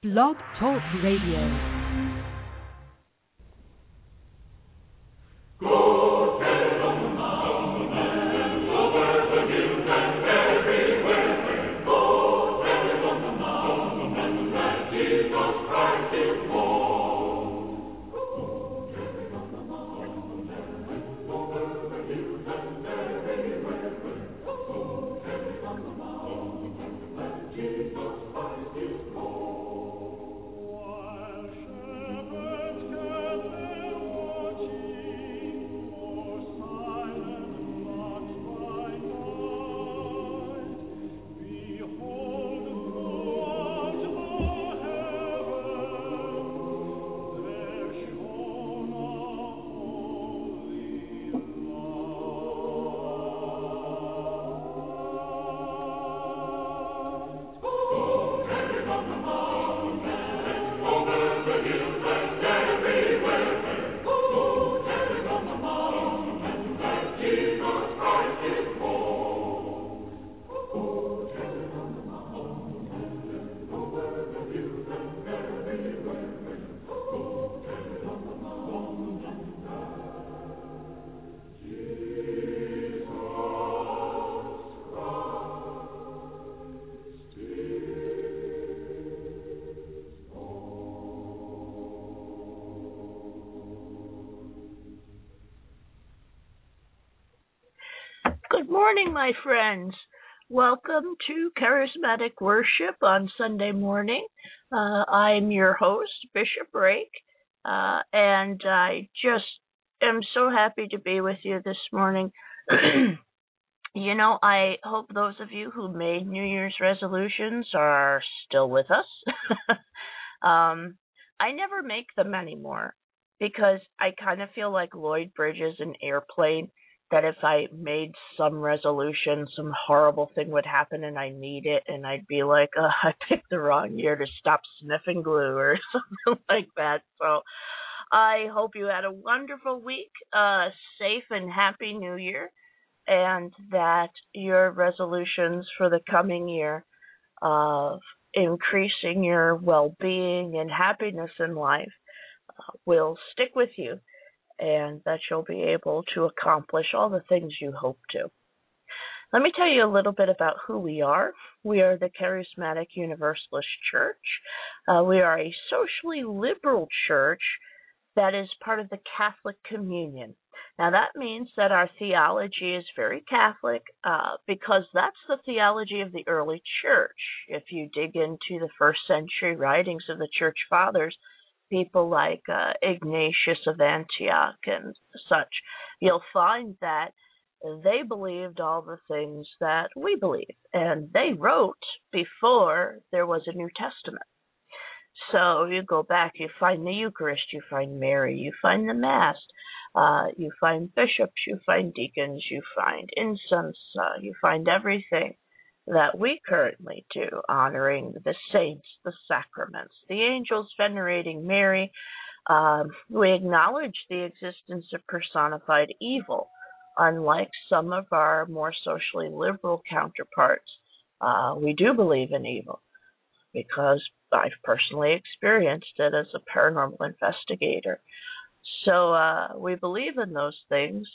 Blog Talk Radio. Good morning, my friends. Welcome to Charismatic Worship on Sunday morning. I'm your host, Bishop Rake, and I just am so happy to be with you this morning. I hope those of you who made New Year's resolutions are still with us. I never make them anymore because I kind of feel like Lloyd Bridges in Airplane, that if I made some resolution, some horrible thing would happen and I need it, and I'd be like, I picked the wrong year to stop sniffing glue or something like that. So I hope you had a wonderful week, safe and happy New Year, and that your resolutions for the coming year of increasing your well-being and happiness in life will stick with you, and that you'll be able to accomplish all the things you hope to. Let me tell you a little bit about who we are. We are the Charismatic Universalist Church. We are a socially liberal church that is part of the Catholic Communion. Now, that means that our theology is very Catholic because that's the theology of the early church. If you dig into the first century writings of the church fathers, people like Ignatius of Antioch and such, you'll find that they believed all the things that we believe, and they wrote before there was a New Testament. So you go back, you find the Eucharist, you find Mary, you find the Mass, you find bishops, you find deacons, you find incense, you find everything that we currently do, honoring the saints, the sacraments, the angels, venerating Mary. We acknowledge the existence of personified evil, unlike some of our more socially liberal counterparts. We do believe in evil because I've personally experienced it as a paranormal investigator. So we believe in those things,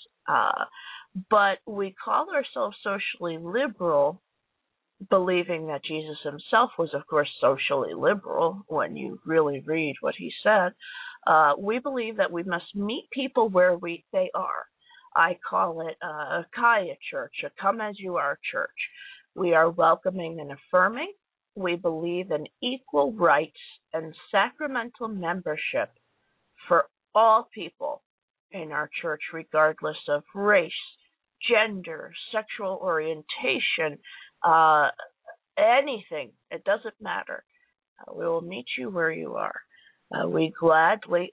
but we call ourselves socially liberal, believing that Jesus himself was, of course, socially liberal when you really read what he said. We believe that we must meet people where they are. I call it a Kaya church, a come-as-you-are church. We are welcoming and affirming. We believe in equal rights and sacramental membership for all people in our church, regardless of race, gender, sexual orientation, anything. It doesn't matter. We will meet you where you are. We gladly,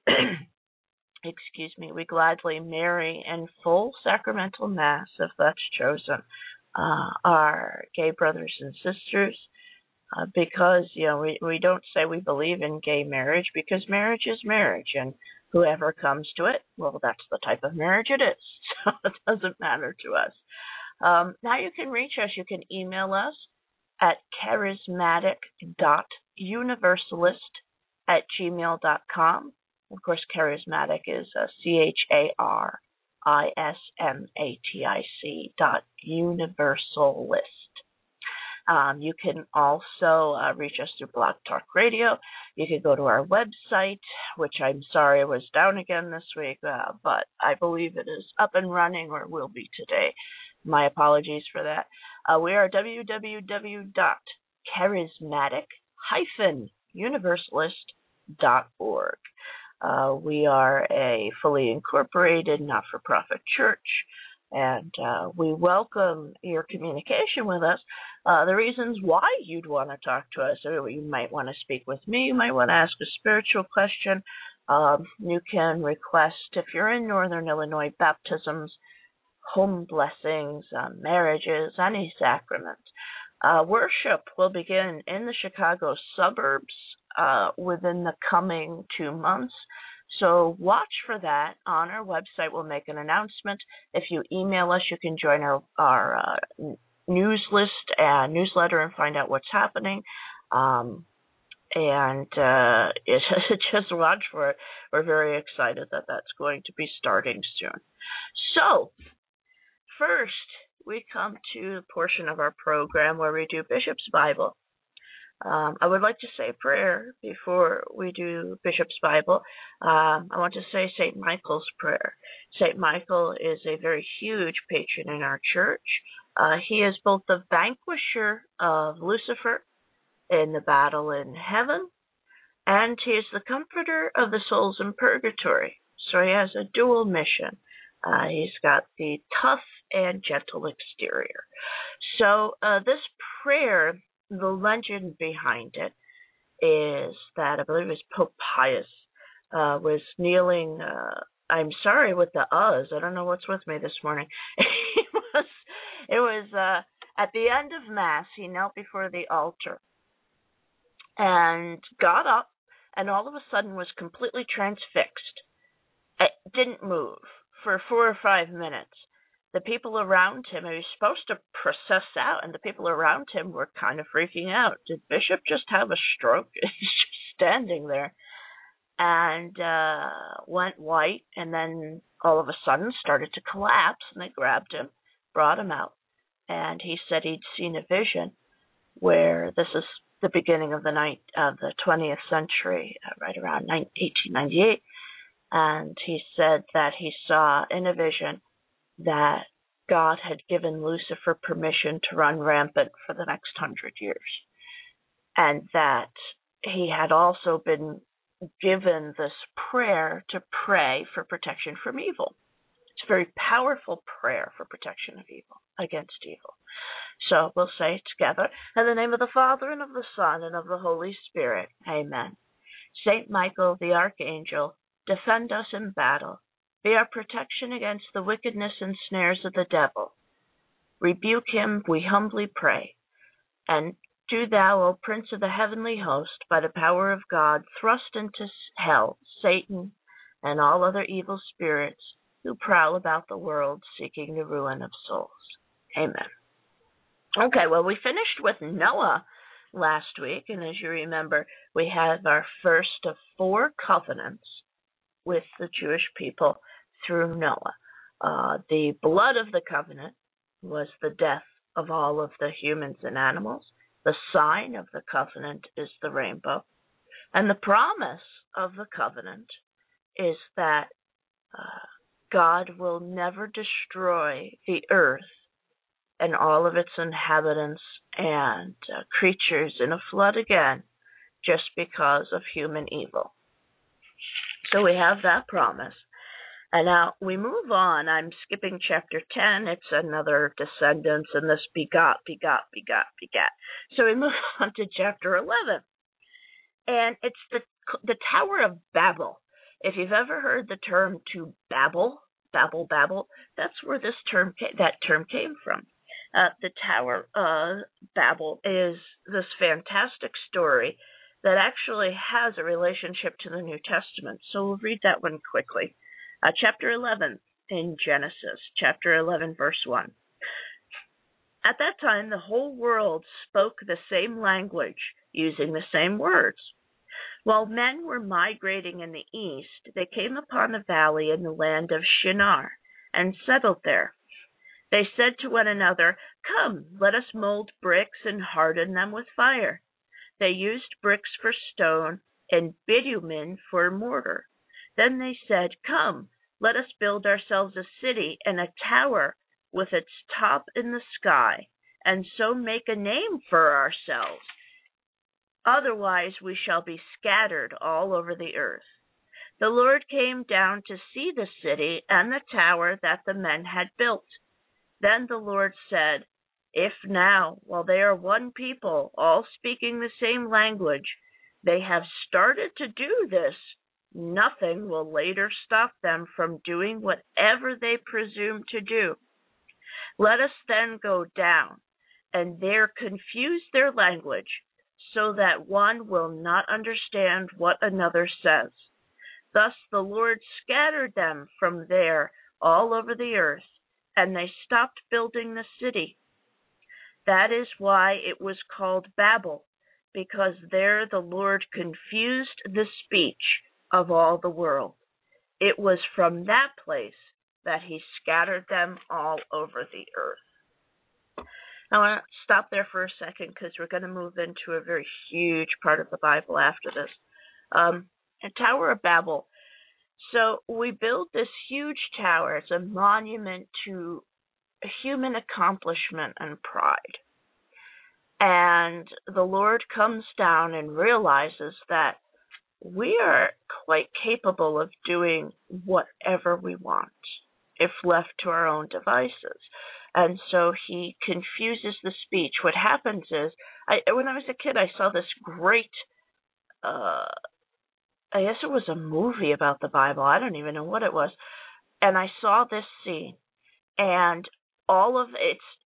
we gladly marry in full sacramental Mass, if that's chosen, our gay brothers and sisters, because, we don't say we believe in gay marriage, because marriage is marriage, and whoever comes to it, well, that's the type of marriage it is. So it doesn't matter to us. Now you can reach us. You can email us at charismatic.church charismatic-universalist@gmail.com. Of course, charismatic is charismatic.universalist. You can also reach us through Blog Talk Radio. You can go to our website, which I'm sorry was down again this week, but I believe it is up and running, or will be today. My apologies for that. We are www.charismatic-universalist.org. We are a fully incorporated, not-for-profit church, and we welcome your communication with us. The reasons why you'd want to talk to us, or you might want to speak with me, you might want to ask a spiritual question. You can request, if you're in Northern Illinois, baptisms, home blessings, marriages, any sacrament. Worship will begin in the Chicago suburbs within the coming 2 months. So watch for that. On our website, we'll make an announcement. If you email us, you can join our newsletter and find out what's happening. Just watch for it. We're very excited that that's going to be starting soon. So, first, we come to the portion of our program where we do Bishop's Bible. I would like to say a prayer before we do Bishop's Bible. I want to say St. Michael's prayer. St. Michael is a very huge patron in our church. He is both the vanquisher of Lucifer in the battle in heaven, and he is the comforter of the souls in purgatory. So he has a dual mission. He's got the tough and gentle exterior. So this prayer, the legend behind it is that I believe it was Pope Pius was kneeling. I'm sorry with the uhs. I don't know what's with me this morning. It was at the end of Mass. He knelt before the altar and got up, and all of a sudden was completely transfixed. It didn't move for 4 or 5 minutes. The people around him, he was supposed to process out, and the people around him were kind of freaking out. Did Bishop just have a stroke? He's just standing there. And went white, and then all of a sudden started to collapse, and they grabbed him, brought him out. And he said he'd seen a vision where this is the beginning of the 20th century, right around 1898. And he said that he saw in a vision that God had given Lucifer permission to run rampant for the next 100 years. And that he had also been given this prayer to pray for protection from evil. It's a very powerful prayer for protection of evil, against evil. So we'll say it together. In the name of the Father, and of the Son, and of the Holy Spirit. Amen. Saint Michael, the Archangel, defend us in battle. Be our protection against the wickedness and snares of the devil. Rebuke him, we humbly pray. And do thou, O Prince of the heavenly host, by the power of God, thrust into hell Satan and all other evil spirits who prowl about the world seeking the ruin of souls. Amen. Okay, well, we finished with Noah last week, and as you remember, we had our first of 4 covenants with the Jewish people through Noah. The blood of the covenant was the death of all of the humans and animals. The sign of the covenant is the rainbow. And the promise of the covenant is that God will never destroy the earth and all of its inhabitants and creatures in a flood again just because of human evil. So we have that promise. And now we move on. I'm skipping chapter 10. It's another descendants, and this begot. So we move on to chapter 11. And it's the Tower of Babel. If you've ever heard the term to babble, that's where that term came from. The Tower of Babel is this fantastic story that actually has a relationship to the New Testament. So we'll read that one quickly. Chapter 11 in Genesis, chapter 11, verse 1. At that time, the whole world spoke the same language, using the same words. While men were migrating in the east, they came upon a valley in the land of Shinar and settled there. They said to one another, "Come, let us mold bricks and harden them with fire." They used bricks for stone and bitumen for mortar. Then they said, "Come, let us build ourselves a city and a tower with its top in the sky, and so make a name for ourselves. Otherwise we shall be scattered all over the earth." The Lord came down to see the city and the tower that the men had built. Then the Lord said, "If now, while they are one people, all speaking the same language, they have started to do this, nothing will later stop them from doing whatever they presume to do. Let us then go down and there confuse their language, so that one will not understand what another says." Thus the Lord scattered them from there all over the earth, and they stopped building the city. That is why it was called Babel, because there the Lord confused the speech of all the world. It was from that place that he scattered them all over the earth. Now, I want to stop there for a second because we're going to move into a very huge part of the Bible after this. A Tower of Babel. So we build this huge tower. It's a monument to human accomplishment and pride. And the Lord comes down and realizes that we are quite capable of doing whatever we want if left to our own devices. And so he confuses the speech. What happens is, when I was a kid, I saw this great, I guess it was a movie about the Bible. I don't even know what it was. And I saw this scene. And all of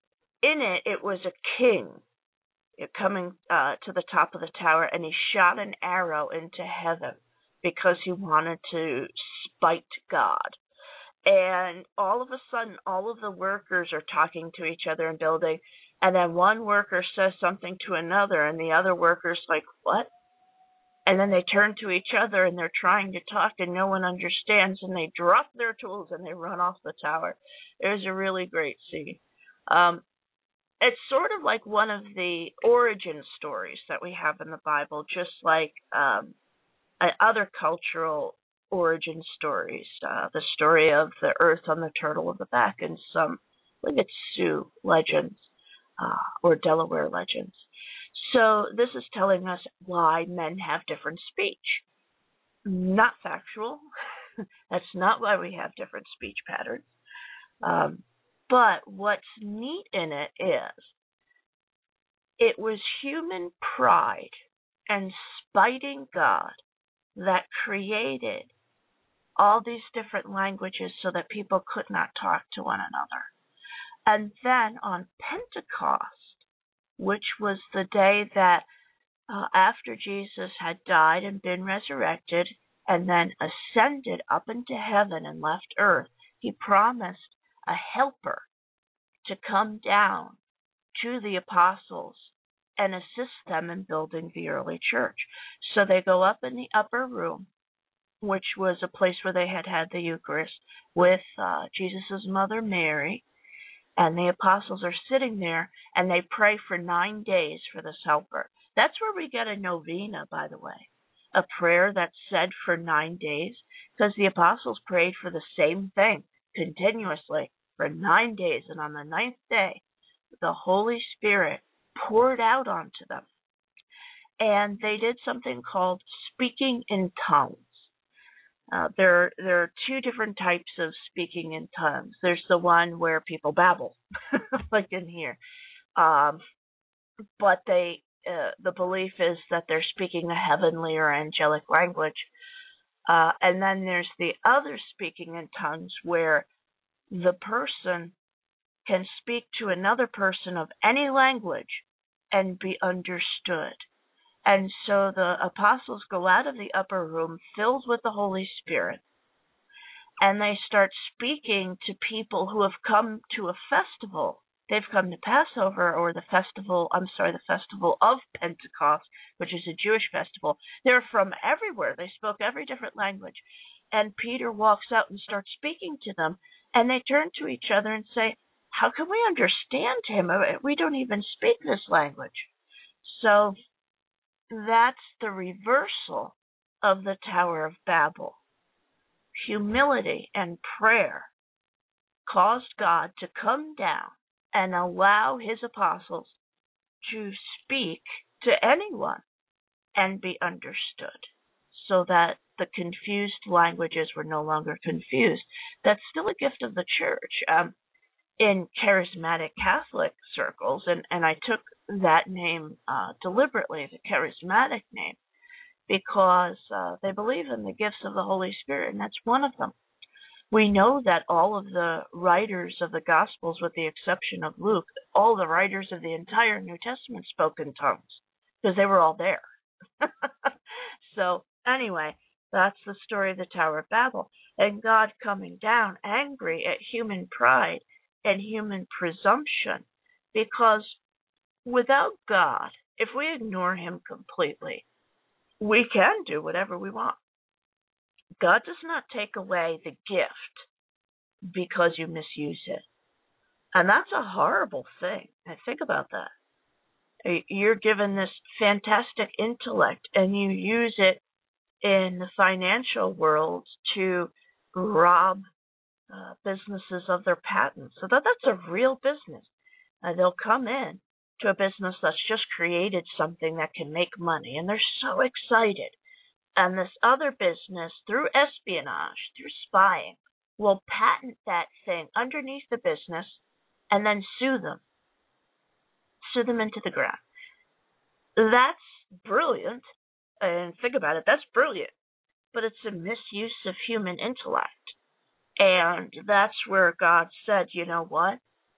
it was a king coming to the top of the tower, and he shot an arrow into heaven because he wanted to spite God. And all of a sudden, all of the workers are talking to each other and building, and then one worker says something to another, and the other worker's like, "What?" And then they turn to each other, and they're trying to talk, and no one understands, and they drop their tools, and they run off the tower. It was a really great scene. It's sort of like one of the origin stories that we have in the Bible, just like other cultural origin stories. The story of the earth on the turtle of the back, and some, I believe it's Sioux legends or Delaware legends. So this is telling us why men have different speech. Not factual. That's not why we have different speech patterns. But what's neat in it is it was human pride and spiting God that created all these different languages so that people could not talk to one another. And then on Pentecost, which was the day that after Jesus had died and been resurrected and then ascended up into heaven and left earth, he promised a helper to come down to the apostles and assist them in building the early church. So they go up in the upper room, which was a place where they had the Eucharist with Jesus' mother Mary, and the apostles are sitting there, and they pray for 9 days for this helper. That's where we get a novena, by the way, a prayer that's said for 9 days, because the apostles prayed for the same thing continuously for 9 days, and on the 9th day, the Holy Spirit poured out onto them. And they did something called speaking in tongues. There are two different types of speaking in tongues. There's the one where people babble, like in here. But the belief is that they're speaking a heavenly or angelic language. And then there's the other speaking in tongues where the person can speak to another person of any language and be understood. And so the apostles go out of the upper room filled with the Holy Spirit, and they start speaking to people who have come to a festival they've come to Passover, or the festival of Pentecost, which is a Jewish festival. They're from everywhere. They spoke every different language. And Peter walks out and starts speaking to them, and they turn to each other and say, how can we understand him? We don't even speak this language. So that's the reversal of the Tower of Babel. Humility and prayer caused God to come down and allow his apostles to speak to anyone and be understood, so that the confused languages were no longer confused. That's still a gift of the church. In charismatic Catholic circles, and I took that name deliberately, the charismatic name, because they believe in the gifts of the Holy Spirit, and that's one of them. We know that all of the writers of the Gospels, with the exception of Luke, all the writers of the entire New Testament spoke in tongues, because they were all there. So anyway, that's the story of the Tower of Babel, and God coming down angry at human pride and human presumption, because without God, if we ignore him completely, we can do whatever we want. God does not take away the gift because you misuse it. And that's a horrible thing. I think about that. You're given this fantastic intellect and you use it in the financial world to rob businesses of their patents. So that's a real business. They'll come in to a business that's just created something that can make money, and they're so excited. And this other business, through espionage, through spying, will patent that thing underneath the business and then sue them into the ground. That's brilliant. And think about it, that's brilliant. But it's a misuse of human intellect. And that's where God said, you know what?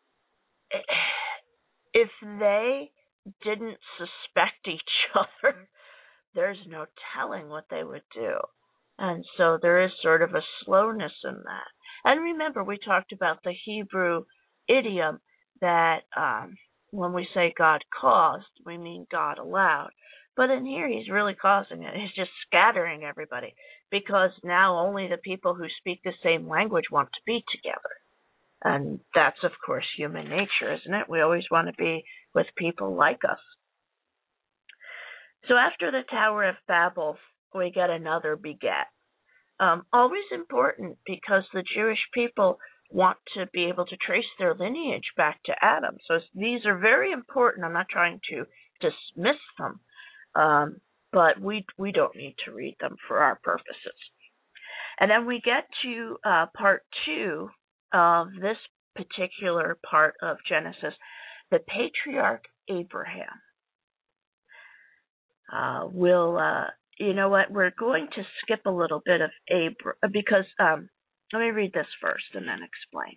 If they didn't suspect each other, there's no telling what they would do. And so there is sort of a slowness in that. And remember, we talked about the Hebrew idiom that when we say God caused, we mean God allowed. But in here, he's really causing it. He's just scattering everybody, because now only the people who speak the same language want to be together. And that's, of course, human nature, isn't it? We always want to be with people like us. So after the Tower of Babel, we get another beget. Always important, because the Jewish people want to be able to trace their lineage back to Adam. So these are very important. I'm not trying to dismiss them. But we don't need to read them for our purposes. And then we get to part 2 of this particular part of Genesis, the patriarch Abraham. You know what? We're going to skip a little bit of because let me read this first and then explain.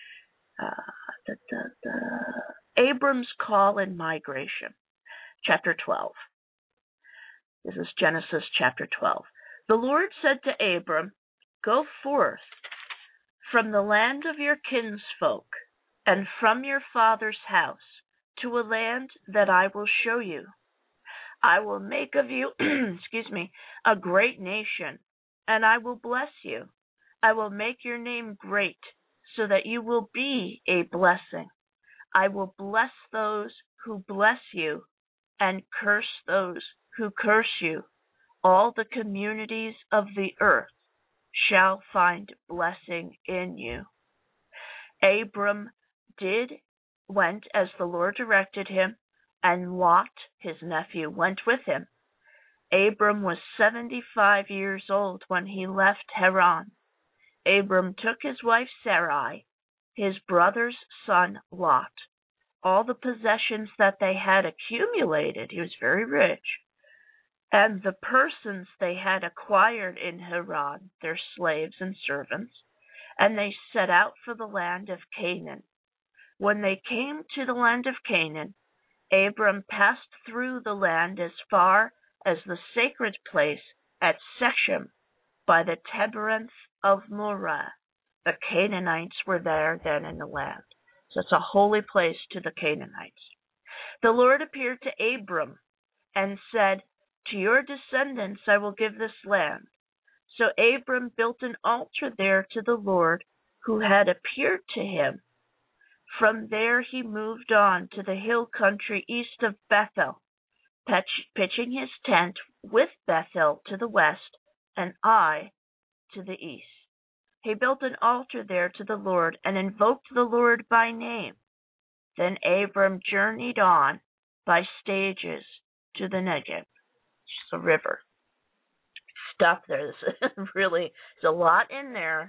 Abram's call and migration, chapter 12. This is Genesis chapter 12. The Lord said to Abram, "Go forth from the land of your kinsfolk and from your father's house to a land that I will show you. I will make of you, a great nation, and I will bless you. I will make your name great, so that you will be a blessing. I will bless those who bless you, and curse those who curse you. All the communities of the earth shall find blessing in you." Abram went as the Lord directed him, and Lot, his nephew, went with him. Abram was 75 years old when he left Haran. Abram took his wife Sarai, his brother's son Lot, all the possessions that they had accumulated — he was very rich — and the persons they had acquired in Haran, their slaves and servants, and they set out for the land of Canaan. When they came to the land of Canaan, Abram passed through the land as far as the sacred place at Shechem by the Terebinth of Moreh. The Canaanites were there then in the land. So it's a holy place to the Canaanites. The Lord appeared to Abram and said, "To your descendants I will give this land." So Abram built an altar there to the Lord who had appeared to him. From there he moved on to the hill country east of Bethel, pitching his tent with Bethel to the west and Ai to the east. He built an altar there to the Lord and invoked the Lord by name. Then Abram journeyed on by stages to the Negev, which is a river. Stuff there. There's really, there's a lot in there.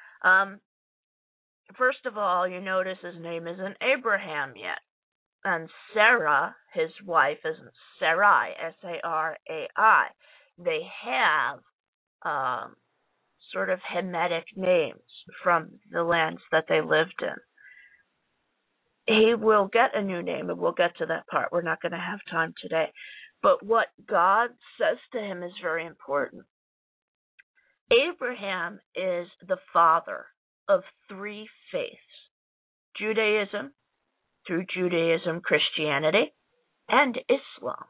First of all, you notice his name isn't Abraham yet. And Sarah, his wife, isn't Sarai, Sarai. They have sort of Hamitic names from the lands that they lived in. He will get a new name, and we'll get to that part. We're not going to have time today. But what God says to him is very important. Abraham is the father of three faiths: Judaism, through Judaism, Christianity, and Islam.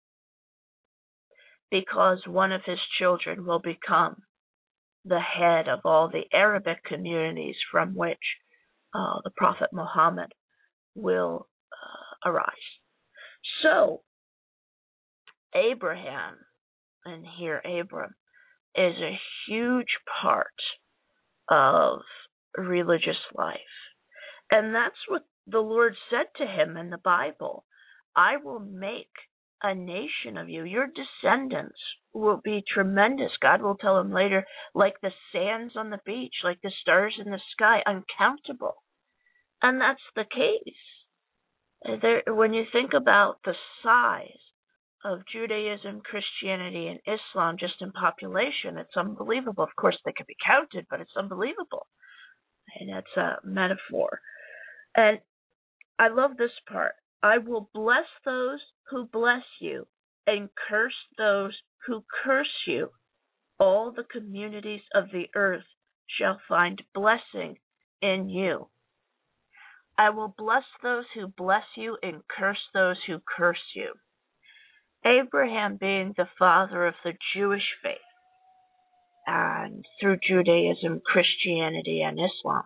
Because one of his children will become the head of all the Arabic communities from which the Prophet Muhammad will arise. So, Abraham, and here Abram, is a huge part of religious life. And that's what the Lord said to him in the Bible. I will make a nation of you. Your descendants will be tremendous. God will tell him later, like the sands on the beach, like the stars in the sky, uncountable. And that's the case. When you think about the size of Judaism, Christianity, and Islam just in population, it's unbelievable. Of course, they can be counted, but it's unbelievable. And that's a metaphor. And I love this part. I will bless those who bless you and curse those who curse you. All the communities of the earth shall find blessing in you. I will bless those who bless you and curse those who curse you. Abraham being the father of the Jewish faith, and through Judaism, Christianity, and Islam.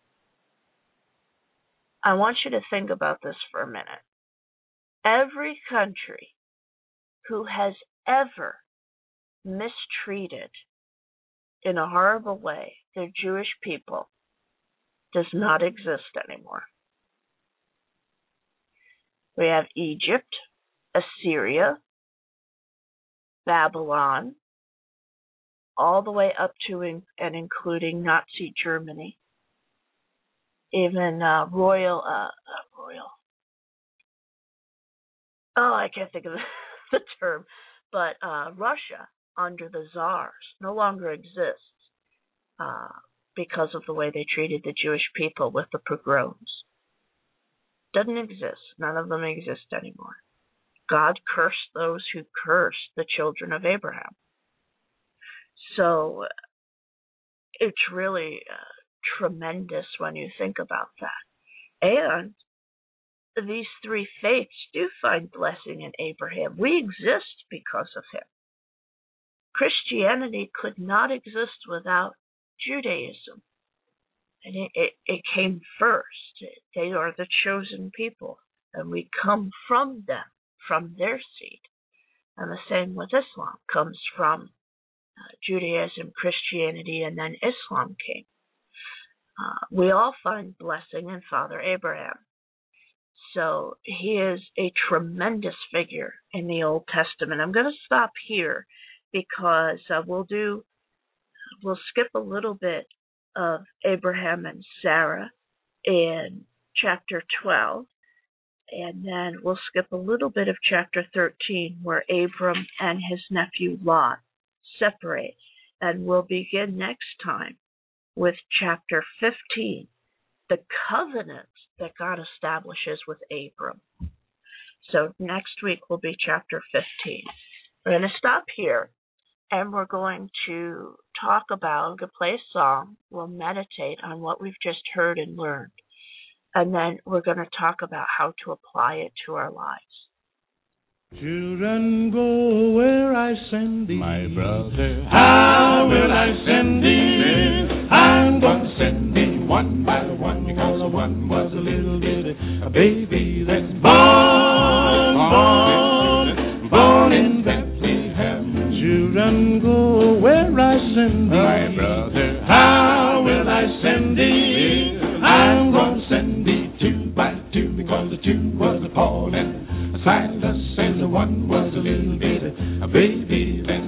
I want you to think about this for a minute. Every country who has ever mistreated in a horrible way their Jewish people does not exist anymore. We have Egypt, Assyria, Babylon, all the way up to and including Nazi Germany, even royal, I can't think of the term, but Russia under the Tsars no longer exists because of the way they treated the Jewish people with the pogroms. Doesn't exist. None of them exist anymore. God cursed those who cursed the children of Abraham. So it's really tremendous when you think about that. And these three faiths do find blessing in Abraham. We exist because of him. Christianity could not exist without Judaism. And it came first. They are the chosen people. And we come from them, from their seed. And the same with Islam, comes from Judaism, Christianity, and then Islam came. We all find blessing in Father Abraham. So he is a tremendous figure in the Old Testament. I'm going to stop here because we'll skip a little bit of Abraham and Sarah in chapter 12, and then we'll skip a little bit of chapter 13 where Abram and his nephew Lot separate, and we'll begin next time with chapter 15, the covenant that God establishes with Abram. So next week will be chapter 15. We're going to stop here, and we're going to talk about, play a song, we'll meditate on what we've just heard and learned. and then we're going to talk about how to apply it to our lives. Children, go where I send thee. My brother, how will I send thee? I'm going to send thee one by one, because one was a little bitty a baby that's born in Bethlehem. Children, go where I send thee. My brother, how will I send thee? I'm going to send thee two by two, because the two was a Paul and Silas, and the one was a little bit a baby that's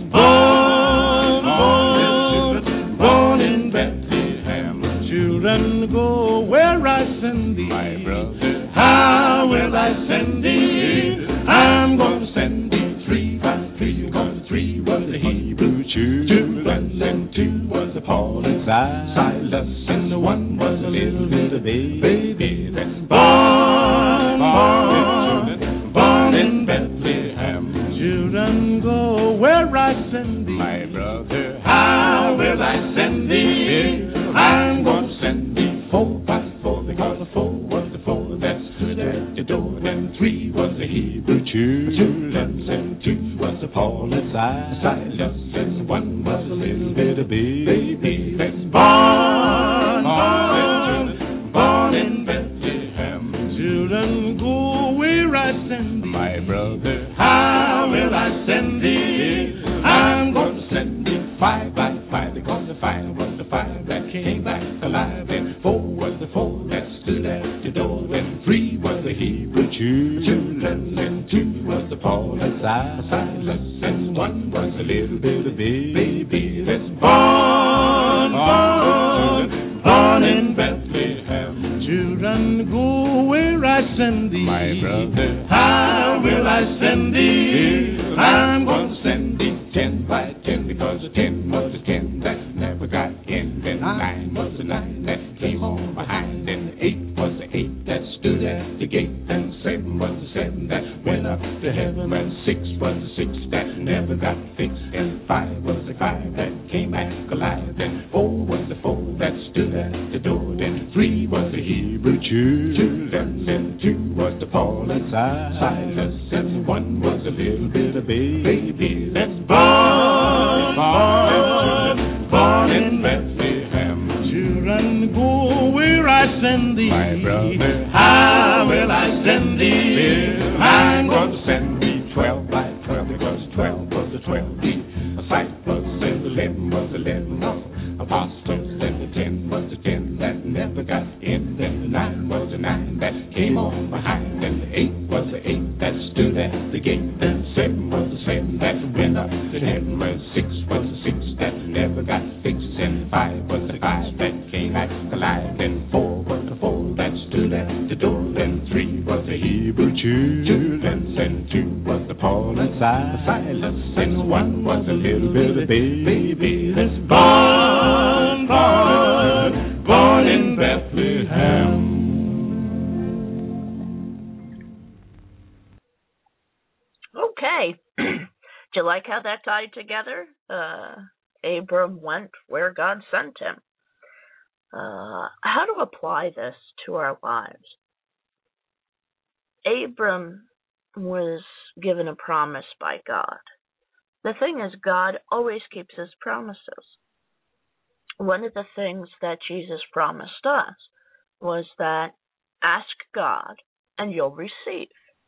born in Bethlehem. Children, go where I send thee. My brother, how will I send thee? I'm going to send thee three by three, because three was the Hebrew children, and two was the Paul and Silas, and the one was a little bit of baby that's born in Bethlehem. Children, go where I send thee. My brother, how will I send thee? I'm going to send thee four by four, because the four was the four that stood at the door, and three was the Hebrew children, and two was the Paul and Silas, and one was a little bit of baby that's born in Bethlehem. Children, go where I send thee. My brother, how will I send thee? I'm going to send thee five by five, because the five was the five that came back alive, and four was the four that stood at the door, and three was the Hebrew children, and two was the Paul and Silas, and one was a little bit of baby that's born in Bethlehem. Children, go where I send thee. My brother, how will I send thee? I'm going to send thee 10 by 10, because the 10 was the 10 that never got in, and 9 was the 9 that came on behind, and 8 was the 8 that stood at the gate, and 7 was the 7 that went up to heaven, and 6 was the 6 that never got fixed, and 5 was the 5 that came back alive, and 4 was the 4 that stood at the door, and 3 was the Hebrew children, and 2 was the Paul and Silas, and 1 was a little bit of baby that's born in Bethlehem. Children, go where I send thee. My brother, how will I send thee? I'm going to send thee 12 by 12, because 12 was the 12 disciples, and 11 was 11 apostles, and the 10 was the 10 that never got in, and the 9 was the 9 that came on behind, and the 8 was the 8 that stood at the gate, and 7 was the 7 that went up to heaven, and 6 was the 6 that never got fixed, and 5 was the 5 that came back alive, and 4 was the 4 that stood at the door, and 3 was the Hebrew children, and 2 was the Paul and Silas, and 1 was a little bit of baby that's born in Bethlehem. Okay. Do you like how that tied together? Abram went where God sent him. How to apply this to our lives? Abram was given a promise by God. The thing is, God always keeps his promises. One of the things that Jesus promised us was that ask God and you'll receive.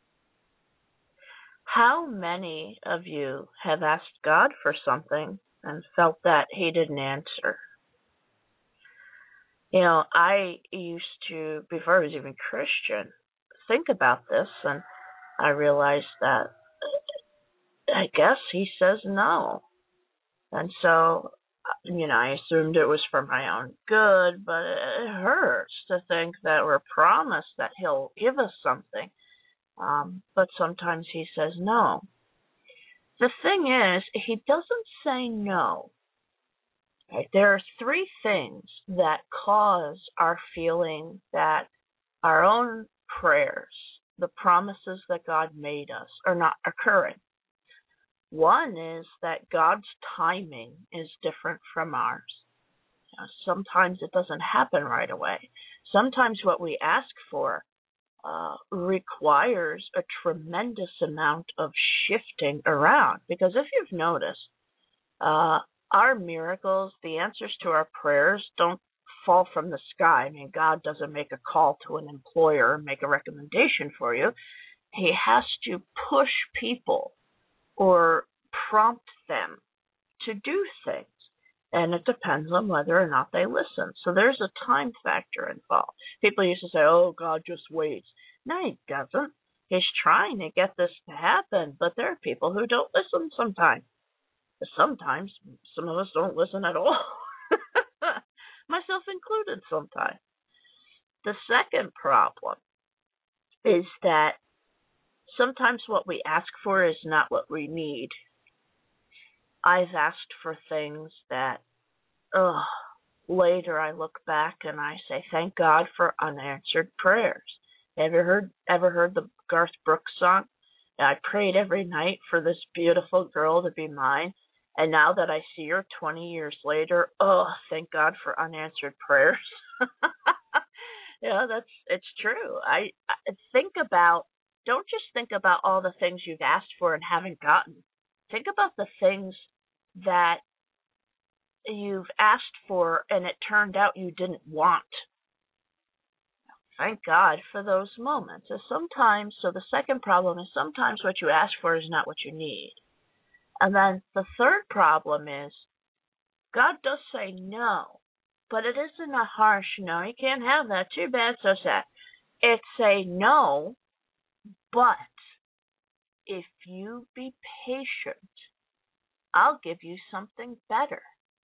How many of you have asked God for something and felt that he didn't answer? You know, I used to, before I was even Christian, think about this, and I realized that I guess he says no. And so, you know, I assumed it was for my own good, but it hurts to think that we're promised that he'll give us something. But sometimes he says no. The thing is, he doesn't say no. Right? There are three things that cause our feeling that our own prayers, the promises that God made us, are not occurring. One is that God's timing is different from ours. Sometimes it doesn't happen right away. Sometimes what we ask for requires a tremendous amount of shifting around. Because if you've noticed, our miracles, the answers to our prayers, don't fall from the sky. I mean, God doesn't make a call to an employer and make a recommendation for you. He has to push people or prompt them to do things. And it depends on whether or not they listen. So there's a time factor involved. People used to say, oh, God just waits. No, he doesn't. He's trying to get this to happen, but there are people who don't listen sometimes. Sometimes some of us don't listen at all. Myself included sometimes. The second problem is that sometimes what we ask for is not what we need. I've asked for things that, later I look back and I say, thank God for unanswered prayers. Ever heard the Garth Brooks song? I prayed every night for this beautiful girl to be mine, and now that I see her 20 years later, thank God for unanswered prayers. It's true. I think about, don't just think about all the things you've asked for and haven't gotten. Think about the things that you've asked for and it turned out you didn't want. Thank God for those moments. So the second problem is sometimes what you ask for is not what you need. And then the third problem is God does say no, but it isn't a harsh no. You can't have that. Too bad, so sad. It's a no, but if you be patient, I'll give you something better.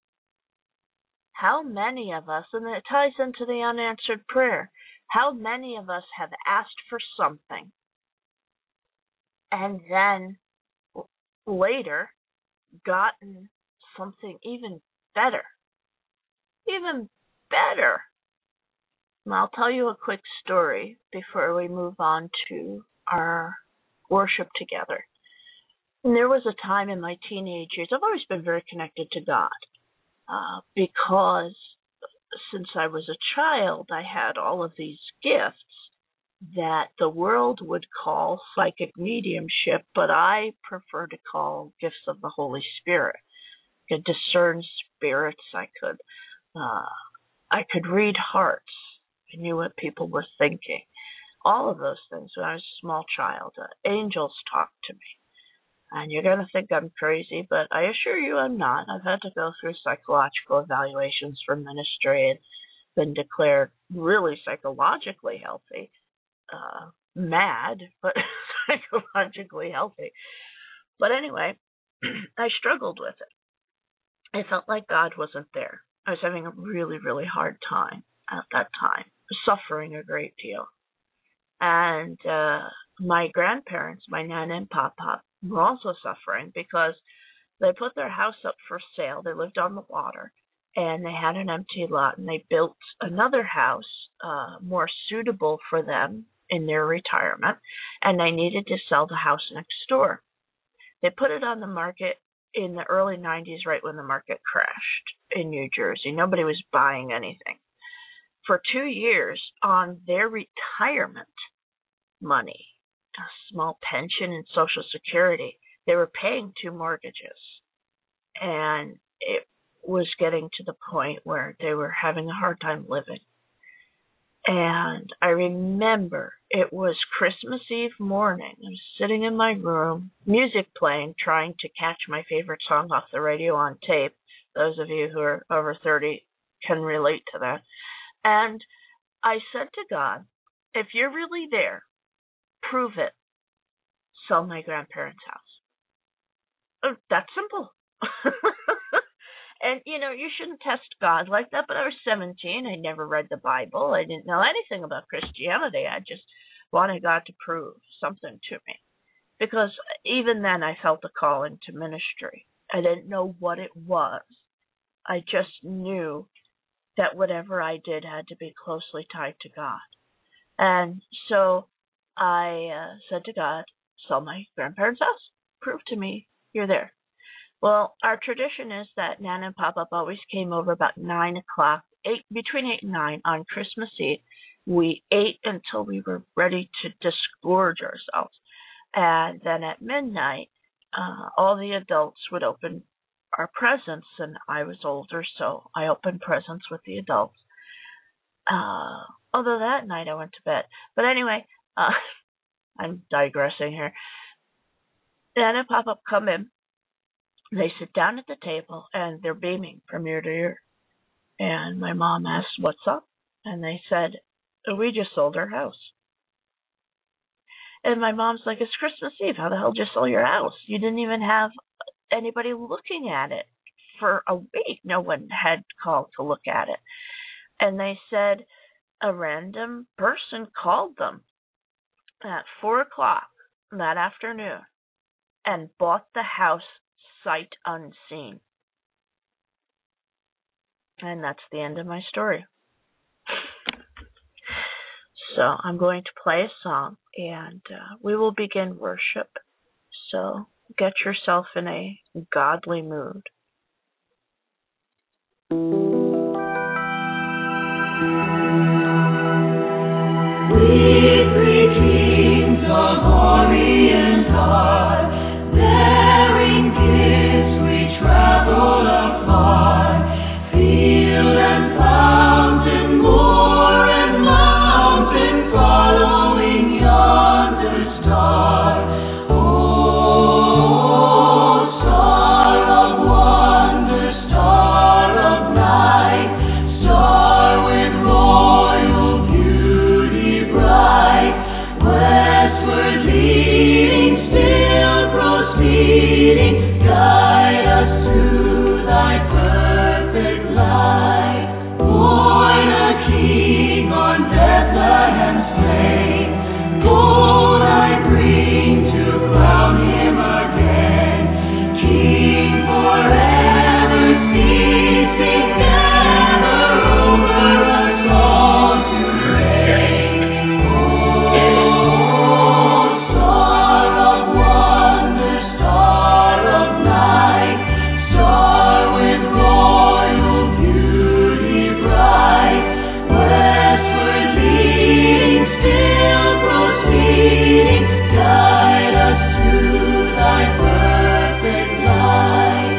How many of us, and it ties into the unanswered prayer, how many of us have asked for something and then later gotten something even better? Even better. And I'll tell you a quick story before we move on to our worship together. And there was a time in my teenage years, I've always been very connected to God because since I was a child, I had all of these gifts that the world would call psychic mediumship, but I prefer to call gifts of the Holy Spirit. I could discern spirits. I could read hearts. I knew what people were thinking. All of those things when I was a small child. Angels talked to me. And you're going to think I'm crazy, but I assure you I'm not. I've had to go through psychological evaluations for ministry and been declared really psychologically healthy. Mad, but psychologically healthy. But anyway, I struggled with it. I felt like God wasn't there. I was having a really, really hard time at that time, suffering a great deal. And my grandparents, my Nan and Papa, were also suffering because they put their house up for sale. They lived on the water, and they had an empty lot, and they built another house more suitable for them in their retirement, and they needed to sell the house next door. They put it on the market in the early 90s, right when the market crashed in New Jersey. Nobody was buying anything. For 2 years, on their retirement money, a small pension and Social Security, they were paying 2 mortgages. And it was getting to the point where they were having a hard time living. And I remember it was Christmas Eve morning. I was sitting in my room, music playing, trying to catch my favorite song off the radio on tape. Those of you who are over 30 can relate to that. And I said to God, if you're really there, prove it. Sell my grandparents' house. That's simple. And, you shouldn't test God like that, but I was 17. I never read the Bible. I didn't know anything about Christianity. I just wanted God to prove something to me. Because even then I felt a call into ministry. I didn't know what it was. I just knew that whatever I did had to be closely tied to God. And so I said to God, sell my grandparents' house. Prove to me you're there. Well, our tradition is that Nana and Pop-Up always came over about 9 o'clock, between 8 and 9 on Christmas Eve. We ate until we were ready to disgorge ourselves. And then at midnight, all the adults would open our presents, and I was older, so I opened presents with the adults. Although that night I went to bed. But anyway, I'm digressing here. Nana and Pop-Up come in. They sit down at the table, and they're beaming from ear to ear. And my mom asked, "What's up?" And they said, "We just sold our house." And my mom's like, "It's Christmas Eve. How the hell did you sell your house? You didn't even have anybody looking at it for a week. No one had called to look at it." And they said a random person called them at 4 o'clock that afternoon and bought the house sight unseen. And that's the end of my story. So I'm going to play a song, and we will begin worship. So get yourself in a godly mood. We three kings of Orient are, bearing gifts we traveled afar, field and fountain, moor and mountain, following yonder star. Oh, star of wonder, star of night, star with royal beauty bright, westward leading, still proceeding, guide us to thy perfect light. Born a king on Bethlehem's plain, gold I bring to crown him again. King forever, ceasing never, over us all to reign. Oh, star of wonder, star of night, star with royal beauty bright, westward leading, still proceeding, guide us to thy perfect light.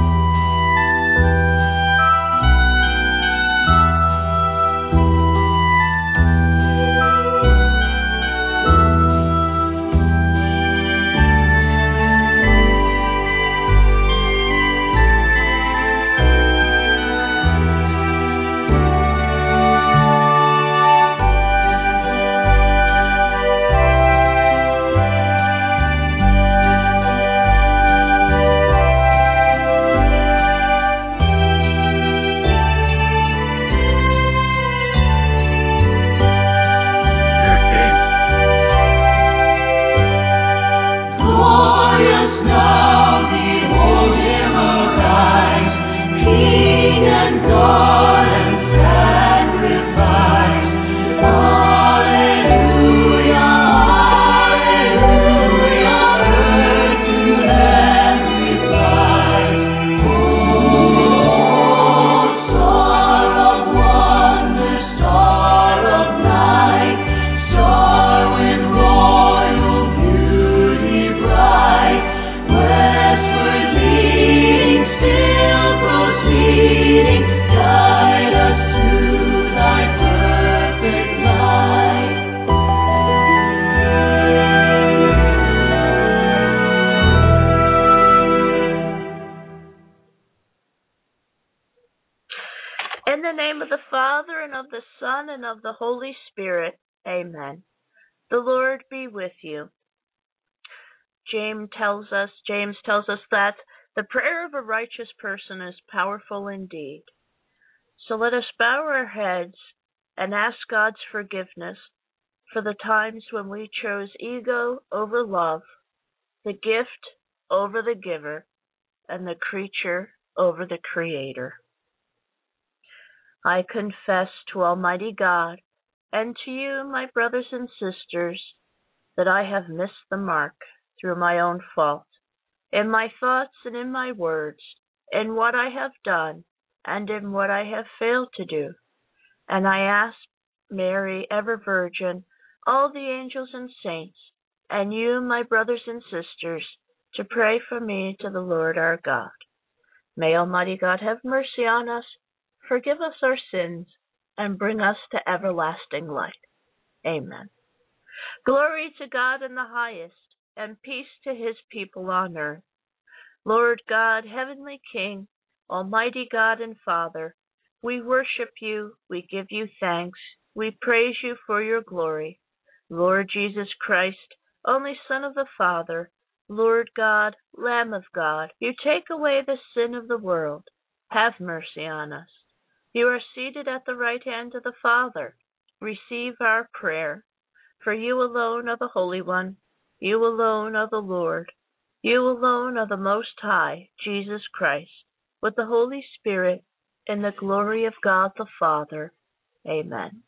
Glorious now, behold him arise, King and God and sacrifice. Hallelujah, hallelujah, earth to heaven flies. Oh, star of wonder, star of night, star with royal beauty bright, westward leading, still proceeding, guide us to thy perfect light. In the name of the Father, and of the Son, and of the Holy Spirit, amen. The Lord be with you. James tells us that the prayer of a righteous person is powerful indeed. So let us bow our heads and ask God's forgiveness for the times when we chose ego over love, the gift over the giver, and the creature over the creator. I confess to Almighty God and to you, my brothers and sisters, that I have missed the mark through my own fault in my thoughts and in my words, in what I have done and in what I have failed to do. And I ask Mary, ever Virgin, all the angels and saints, and you, my brothers and sisters, to pray for me to the Lord our God. May Almighty God have mercy on us, forgive us our sins, and bring us to everlasting life. Amen. Glory to God in the highest, and peace to his people on earth. Lord God, heavenly King, almighty God and Father, we worship you, we give you thanks, we praise you for your glory. Lord Jesus Christ, only Son of the Father, Lord God, Lamb of God, you take away the sin of the world. Have mercy on us. You are seated at the right hand of the Father. Receive our prayer. For you alone are the Holy One. You alone are the Lord. You alone are the Most High, Jesus Christ, with the Holy Spirit, in the glory of God the Father. Amen.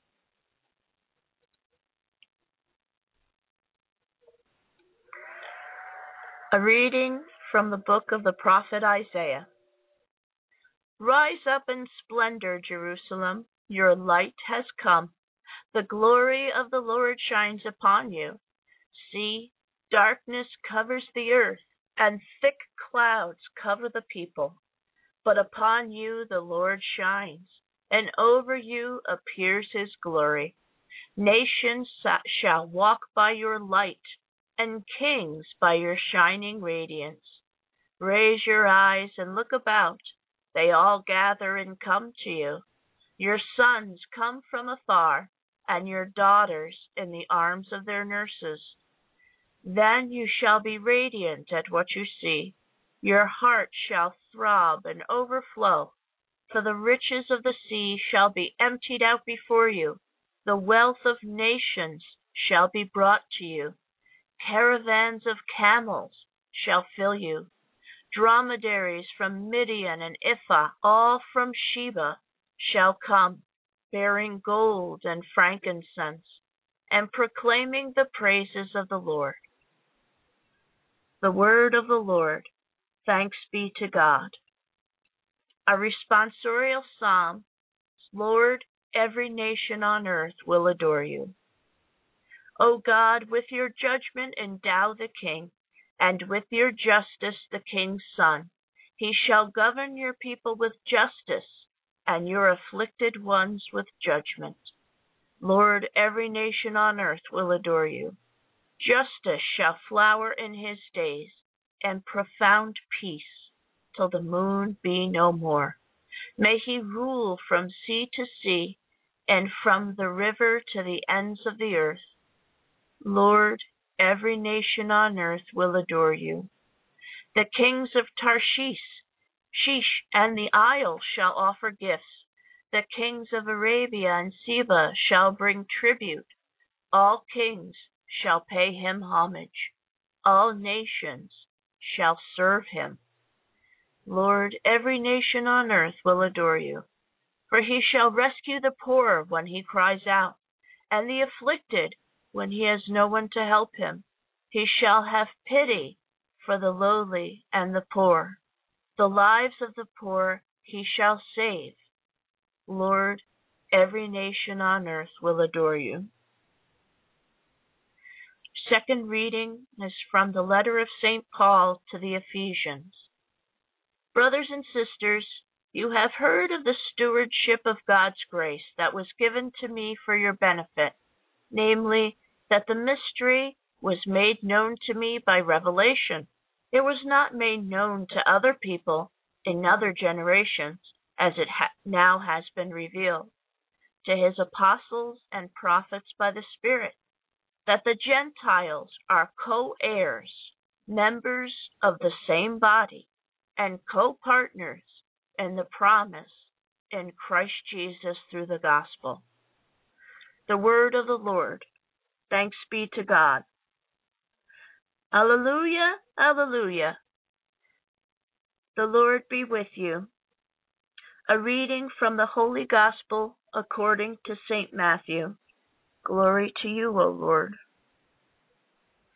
A reading from the book of the prophet Isaiah. Rise up in splendor, Jerusalem. Your light has come. The glory of the Lord shines upon you. See, darkness covers the earth, and thick clouds cover the people. But upon you the Lord shines, and over you appears his glory. Nations shall walk by your light, and kings by your shining radiance. Raise your eyes and look about. They all gather and come to you. Your sons come from afar, and your daughters in the arms of their nurses. Then you shall be radiant at what you see. Your heart shall throb and overflow, for the riches of the sea shall be emptied out before you. The wealth of nations shall be brought to you. Caravans of camels shall fill you. Dromedaries from Midian and Ephah, all from Sheba, shall come, bearing gold and frankincense, and proclaiming the praises of the Lord. The word of the Lord. Thanks be to God. A responsorial psalm. Lord, every nation on earth will adore you. O God, with your judgment endow the king, and with your justice the king's son. He shall govern your people with justice, and your afflicted ones with judgment. Lord, every nation on earth will adore you. Justice shall flower in his days, and profound peace, till the moon be no more. May he rule from sea to sea, and from the river to the ends of the earth. Lord, every nation on earth will adore you. The kings of Tarshish, and the Isle shall offer gifts. The kings of Arabia and Seba shall bring tribute. All kings shall pay him homage. All nations shall serve him. Lord, every nation on earth will adore you. For he shall rescue the poor when he cries out, and the afflicted when he has no one to help him. He shall have pity for the lowly and the poor. The lives of the poor he shall save. Lord, every nation on earth will adore you. Second reading is from the letter of St. Paul to the Ephesians. Brothers and sisters, you have heard of the stewardship of God's grace that was given to me for your benefit, namely, that the mystery was made known to me by revelation. It was not made known to other people in other generations, as it now has been revealed to his apostles and prophets by the Spirit, that the Gentiles are co-heirs, members of the same body, and co-partners in the promise in Christ Jesus through the gospel. The word of the Lord. Thanks be to God. Alleluia, alleluia. The Lord be with you. A reading from the Holy Gospel according to St. Matthew. Glory to you, O Lord.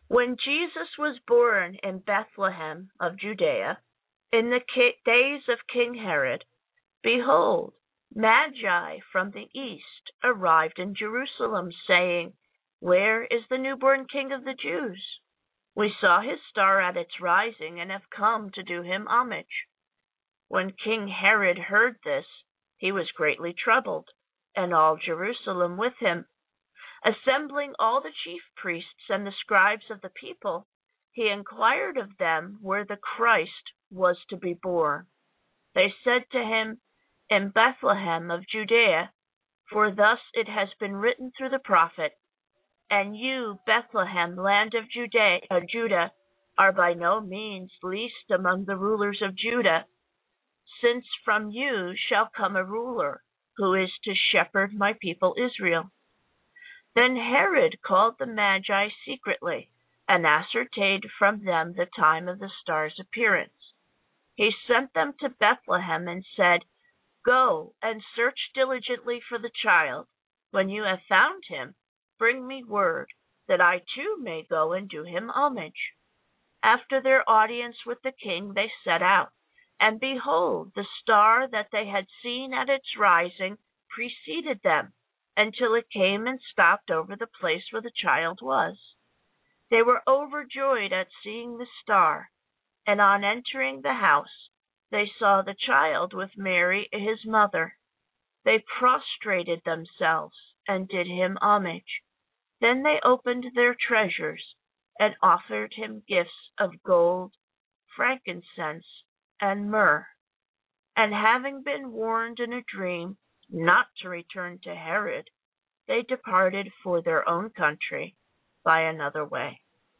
When Jesus was born in Bethlehem of Judea, in the days of King Herod, behold, Magi from the east arrived in Jerusalem, saying, Where is the newborn King of the Jews? We saw his star at its rising and have come to do him homage. When King Herod heard this, he was greatly troubled, and all Jerusalem with him. Assembling all the chief priests and the scribes of the people, he inquired of them where the Christ was to be born. They said to him, In Bethlehem of Judea, for thus it has been written through the prophet, And you, Bethlehem, land of Judah, are by no means least among the rulers of Judah, since from you shall come a ruler, who is to shepherd my people Israel. Then Herod called the Magi secretly, and ascertained from them the time of the star's appearance. He sent them to Bethlehem and said, Go and search diligently for the child. When you have found him, bring me word, that I too may go and do him homage. After their audience with the king, they set out, and behold, the star that they had seen at its rising preceded them, until it came and stopped over the place where the child was. They were overjoyed at seeing the star, and on entering the house, they saw the child with Mary his mother. They prostrated themselves and did him homage. Then they opened their treasures and offered him gifts of gold, frankincense, and myrrh. And having been warned in a dream not to return to Herod, they departed for their own country by another way.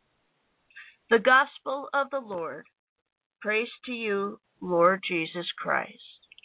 The Gospel of the Lord. Praise to you, Lord Jesus Christ.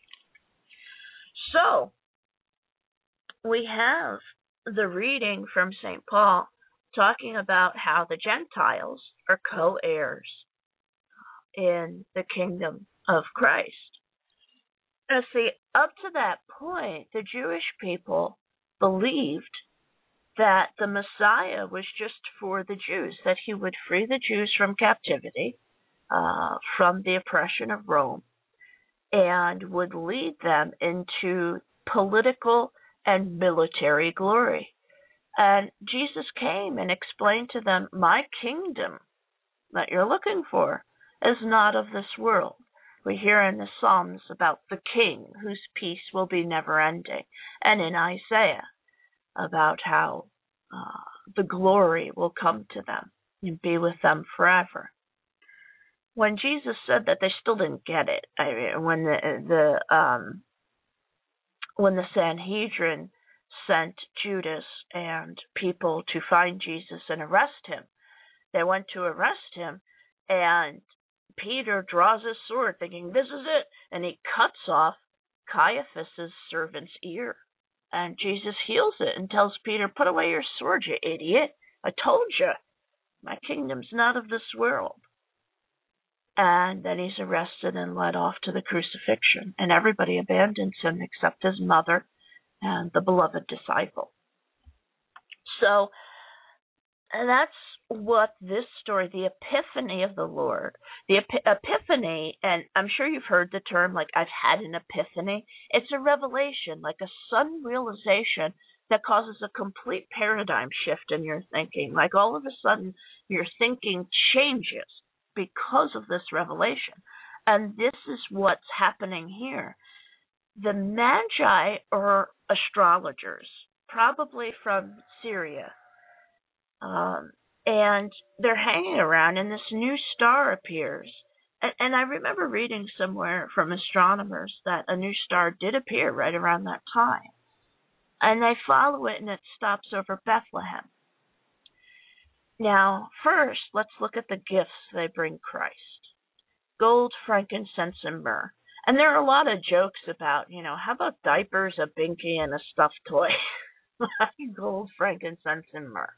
So, we have the reading from St. Paul talking about how the Gentiles are co-heirs in the kingdom of Christ. Now, see, up to that point, the Jewish people believed that the Messiah was just for the Jews, that he would free the Jews from captivity, from the oppression of Rome, and would lead them into political and military glory. And Jesus came and explained to them, my kingdom that you're looking for is not of this world. We hear in the Psalms about the king whose peace will be never ending, and in Isaiah about how the glory will come to them and be with them forever. When Jesus said that, they still didn't get it. I mean, when the Sanhedrin sent Judas and people to find Jesus and arrest him, they went to arrest him, and Peter draws his sword thinking, this is it, and he cuts off Caiaphas' servant's ear. And Jesus heals it and tells Peter, put away your sword, you idiot. I told you, my kingdom's not of this world. And then he's arrested and led off to the crucifixion. And everybody abandons him except his mother and the beloved disciple. So, and that's what this story, the Epiphany of the Lord, the Epiphany, and I'm sure you've heard the term, like, I've had an epiphany. It's a revelation, like a sudden realization that causes a complete paradigm shift in your thinking. Like, all of a sudden, your thinking changes because of this revelation. And this is what's happening here. The Magi are astrologers, probably from Syria. And they're hanging around, and this new star appears. And I remember reading somewhere from astronomers that a new star did appear right around that time. And they follow it, and it stops over Bethlehem. Now, first, let's look at the gifts they bring Christ. Gold, frankincense, and myrrh. And there are a lot of jokes about, how about diapers, a binky, and a stuffed toy? Gold, frankincense, and myrrh.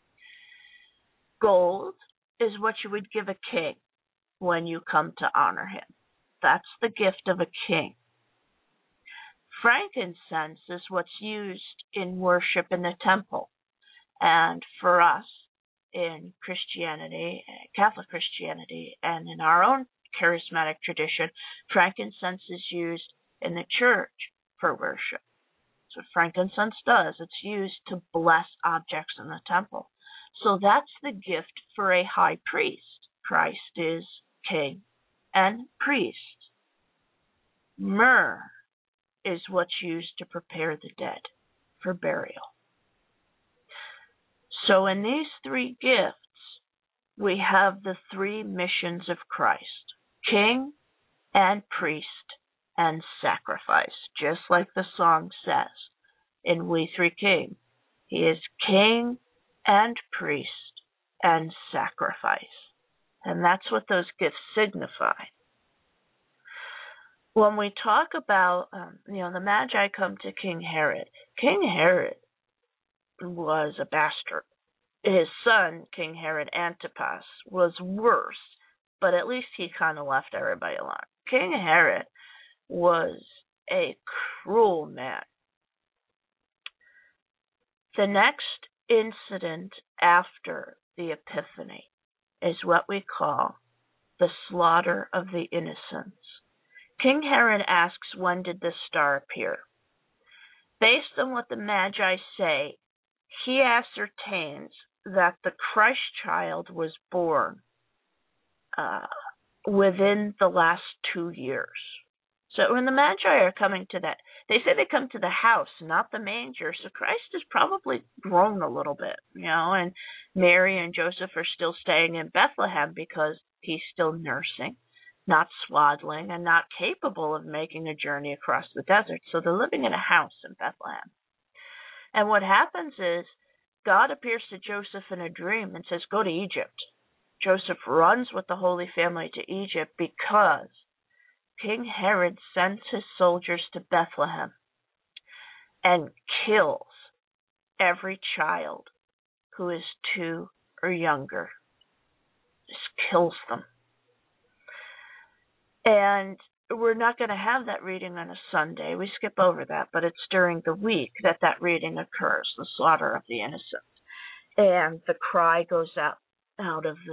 Gold is what you would give a king when you come to honor him. That's the gift of a king. Frankincense is what's used in worship in the temple. And for us, in Christianity, Catholic Christianity, and in our own charismatic tradition, frankincense is used in the church for worship. That's what frankincense does. It's used to bless objects in the temple. So that's the gift for a high priest. Christ is king and priest. Myrrh is what's used to prepare the dead for burial. So in these three gifts, we have the three missions of Christ: king and priest and sacrifice, just like the song says in We Three Kings. He is king and priest and sacrifice. And that's what those gifts signify. When we talk about, the Magi come to King Herod. King Herod was a bastard. His son, King Herod Antipas, was worse, but at least he kind of left everybody alone. King Herod was a cruel man. The next incident after the Epiphany is what we call the slaughter of the innocents. King Herod asks, when did the star appear? Based on what the Magi say, he ascertains that the Christ child was born within the last 2 years. So when the Magi are coming to that, they say they come to the house, not the manger. So Christ has probably grown a little bit, and Mary and Joseph are still staying in Bethlehem because he's still nursing, not swaddling, and not capable of making a journey across the desert. So they're living in a house in Bethlehem. And what happens is God appears to Joseph in a dream and says, go to Egypt. Joseph runs with the Holy Family to Egypt because King Herod sends his soldiers to Bethlehem and kills every child who is 2 or younger. Just kills them. And we're not going to have that reading on a Sunday. We skip over that, but it's during the week that reading occurs, the slaughter of the innocents. And the cry goes out of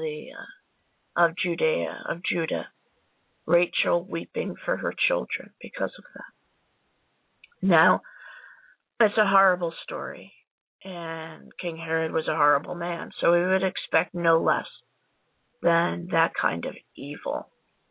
Judah, Rachel weeping for her children because of that. Now, it's a horrible story, and King Herod was a horrible man, so we would expect no less than that kind of evil.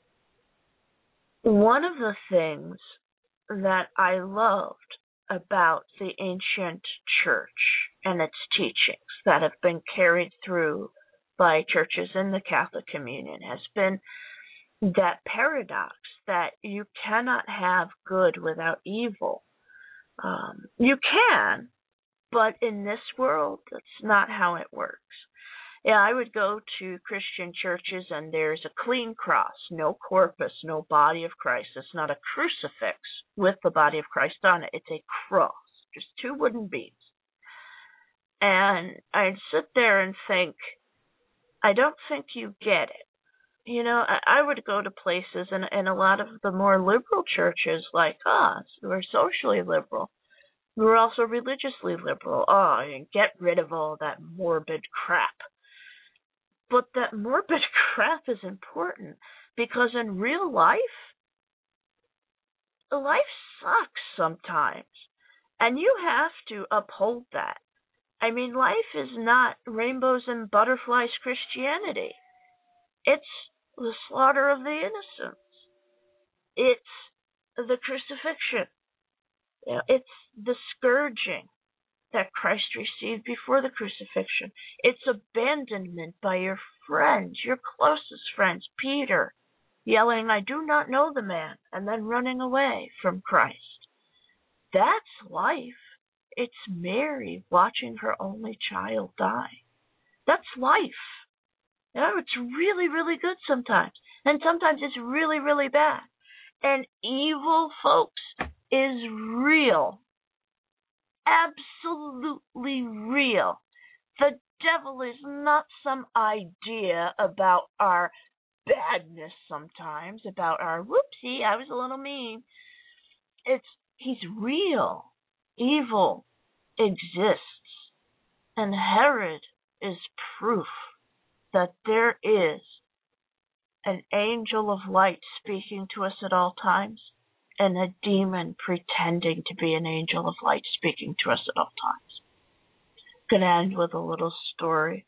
One of the things that I loved about the ancient church and its teachings that have been carried through by churches in the Catholic Communion has been that paradox that you cannot have good without evil. You can, but in this world, that's not how it works. Yeah, I would go to Christian churches and there's a clean cross, no corpus, no body of Christ. It's not a crucifix with the body of Christ on it. It's a cross, just 2 wooden beams. And I'd sit there and think, I don't think you get it. I would go to places and a lot of the more liberal churches like us, who are socially liberal, who are also religiously liberal. And get rid of all that morbid crap. But that morbid crap is important because in real life sucks sometimes. And you have to uphold that. I mean, life is not rainbows and butterflies Christianity. It's the slaughter of the innocents. It's the crucifixion. It's the scourging that Christ received before the crucifixion. It's abandonment by your friends, your closest friends, Peter, yelling, I do not know the man, and then running away from Christ. That's life. It's Mary watching her only child die. That's life. It's really, really good sometimes. And sometimes it's really, really bad. And evil, folks, is real. Absolutely real. The devil is not some idea about our badness sometimes, about our whoopsie, I was a little mean. He's real. Evil exists. And Herod is proof that there is an angel of light speaking to us at all times and a demon pretending to be an angel of light speaking to us at all times. I'm going to end with a little story.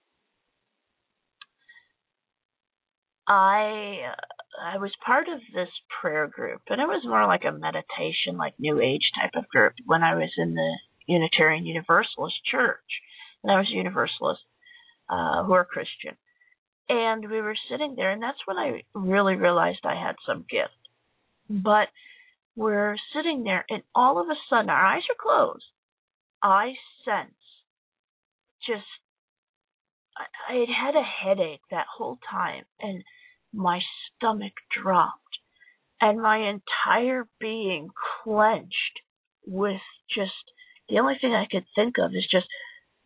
I was part of this prayer group, and it was more like a meditation, like New Age type of group when I was in the Unitarian Universalist Church. And I was a Universalist who are Christian. And we were sitting there, and that's when I really realized I had some gift. But we're sitting there, and all of a sudden, our eyes are closed. I sense just, I had a headache that whole time, and my stomach dropped, and my entire being clenched with just, the only thing I could think of is just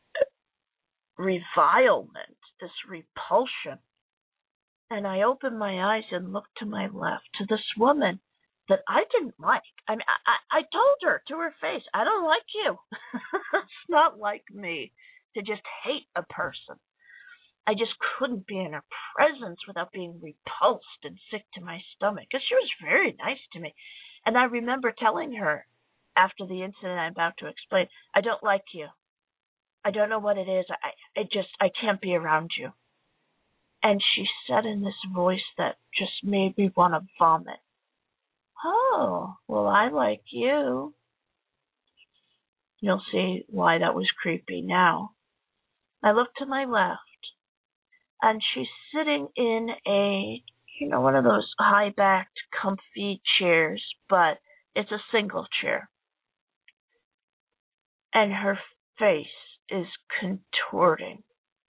revilement, this repulsion. And I opened my eyes and looked to my left to this woman that I didn't like. I mean, I told her to her face, I don't like you. It's not like me to just hate a person. I just couldn't be in her presence without being repulsed and sick to my stomach, because she was very nice to me. And I remember telling her after the incident I'm about to explain, I don't like you. I don't know what it is. I can't be around you. And she said in this voice that just made me want to vomit, oh, well, I like you. You'll see why that was creepy now. I looked to my left, and she's sitting in a, one of those high-backed, comfy chairs, but it's a single chair. And her face is contorting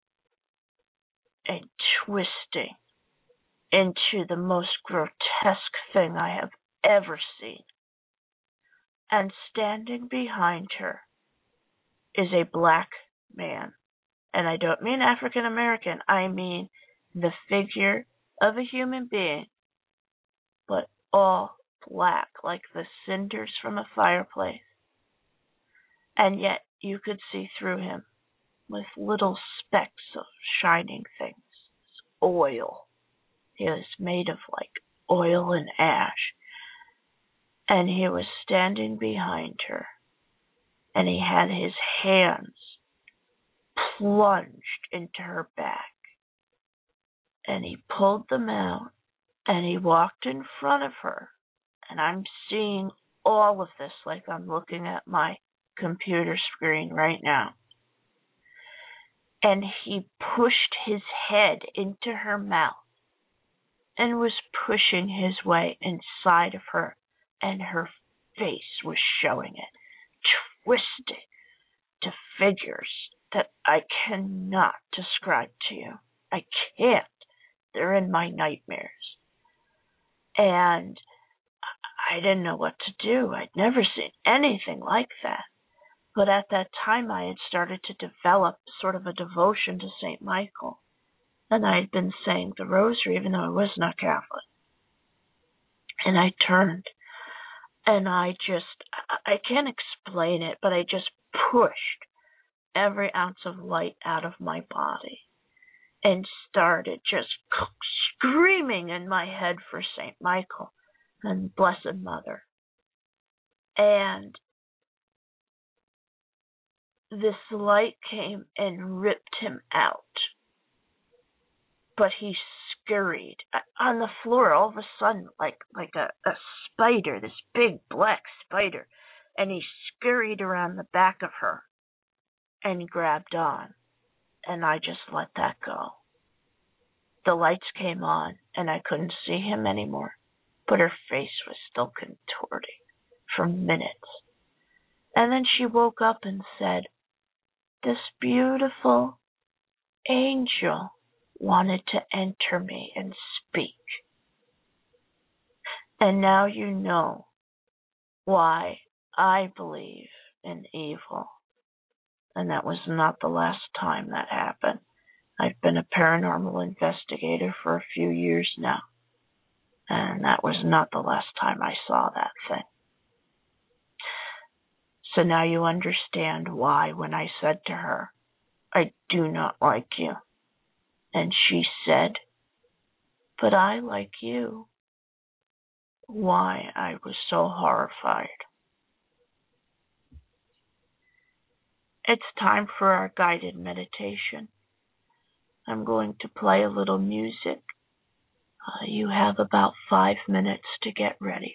and twisting into the most grotesque thing I have ever seen. And standing behind her is a black man. And I don't mean African American, I mean the figure of a human being, but all black, like the cinders from a fireplace. And yet you could see through him with little specks of shining things. Oil. He was made of like oil and ash. And he was standing behind her. And he had his hands plunged into her back. And he pulled them out. And he walked in front of her. And I'm seeing all of this like I'm looking at my computer screen right now. And he pushed his head into her mouth and was pushing his way inside of her, and her face was showing it, twisted to figures that I cannot describe to you. I can't. They're in my nightmares. And I didn't know what to do. I'd never seen anything like that. But at that time, I had started to develop sort of a devotion to St. Michael. And I had been saying the rosary, even though I was not Catholic. And I turned, and I can't explain it, but I just pushed every ounce of light out of my body and started just screaming in my head for St. Michael and Blessed Mother. And this light came and ripped him out. But he scurried on the floor all of a sudden like a spider, this big black spider. And he scurried around the back of her and grabbed on. And I just let that go. The lights came on and I couldn't see him anymore. But her face was still contorting for minutes. And then she woke up and said, this beautiful angel wanted to enter me and speak. And now you know why I believe in evil. And that was not the last time that happened. I've been a paranormal investigator for a few years now. And that was not the last time I saw that thing. So now you understand why when I said to her, I do not like you. And she said, but I like you. Why I was so horrified. It's time for our guided meditation. I'm going to play a little music. You have about 5 minutes to get ready.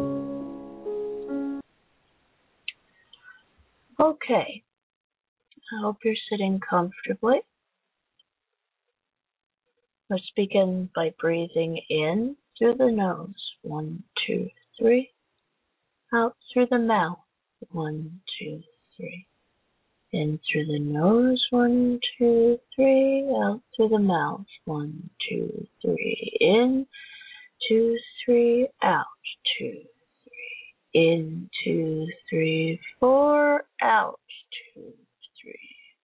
Okay, I hope you're sitting comfortably. Let's begin by breathing in through the nose. 1, 2, 3. Out through the mouth. 1, 2, 3. In through the nose. 1, 2, 3. Out through the mouth. 1, 2, 3. In. 2, 3. Out. 2, 3. In. 2, 3, 4. Out. 2, 3.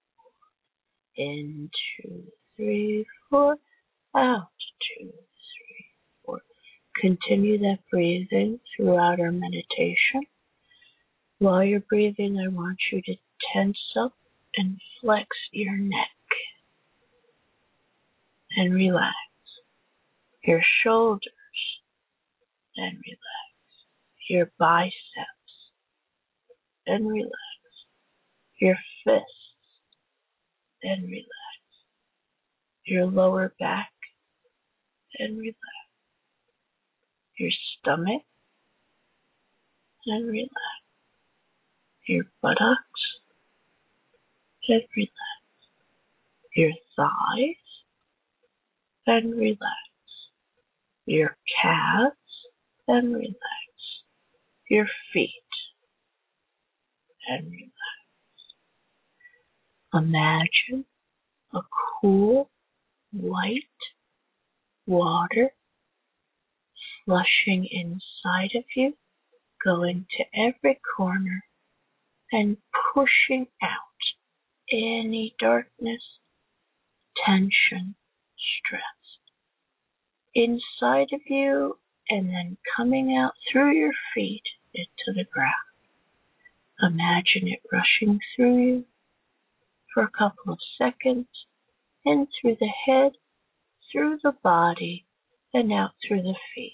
In. 2, 3, 4. Out. 2, 3, 4. Continue that breathing throughout our meditation. While you're breathing, I want you to tense up and flex your neck and relax. Your shoulders and relax. Your biceps and relax. Your fists and relax. Your lower back and relax. Your stomach and relax. Your buttocks and relax. Your thighs and relax. Your calves and relax. Your feet and relax. Imagine a cool white water flushing inside of you, going to every corner and pushing out any darkness, tension, stress inside of you, and then coming out through your feet into the ground. Imagine it rushing through you for a couple of seconds, in through the head, through the body, and out through the feet.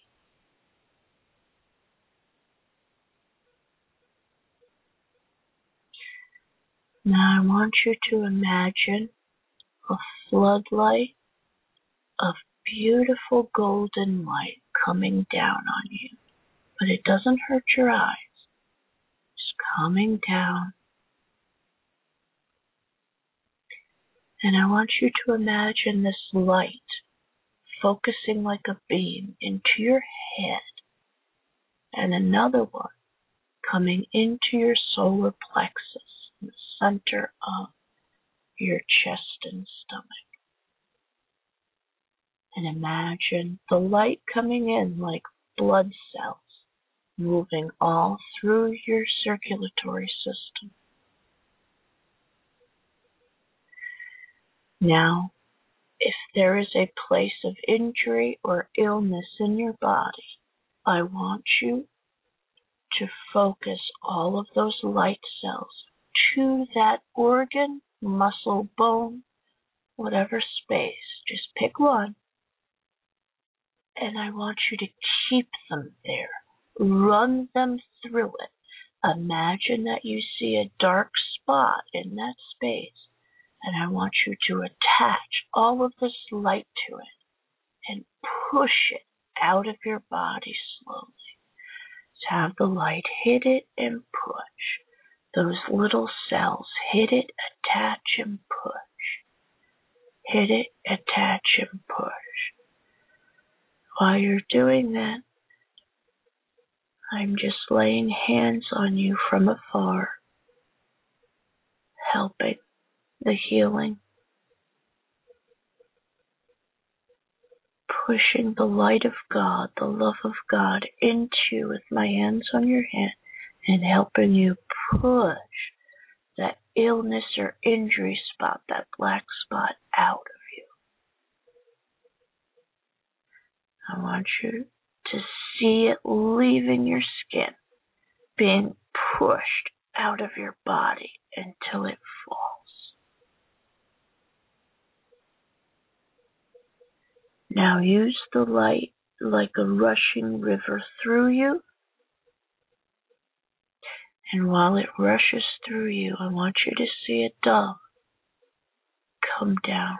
Now I want you to imagine a floodlight of beautiful golden light coming down on you, but it doesn't hurt your eyes. It's coming down. And I want you to imagine this light focusing like a beam into your head, and another one coming into your solar plexus in the center of your chest and stomach. And imagine the light coming in like blood cells, moving all through your circulatory system. Now, if there is a place of injury or illness in your body, I want you to focus all of those light cells to that organ, muscle, bone, whatever space. Just pick one. And I want you to keep them there. Run them through it. Imagine that you see a dark spot in that space. And I want you to attach all of this light to it and push it out of your body slowly. So have the light hit it and push. Those little cells, hit it, attach, and push. Hit it, attach, and push. While you're doing that, I'm just laying hands on you from afar, helping the healing, pushing the light of God, the love of God into you with my hands on your head and helping you push that illness or injury spot, that black spot out of you. I want you to see it leaving your skin, being pushed out of your body until it falls. Now use the light like a rushing river through you. And while it rushes through you, I want you to see a dove come down,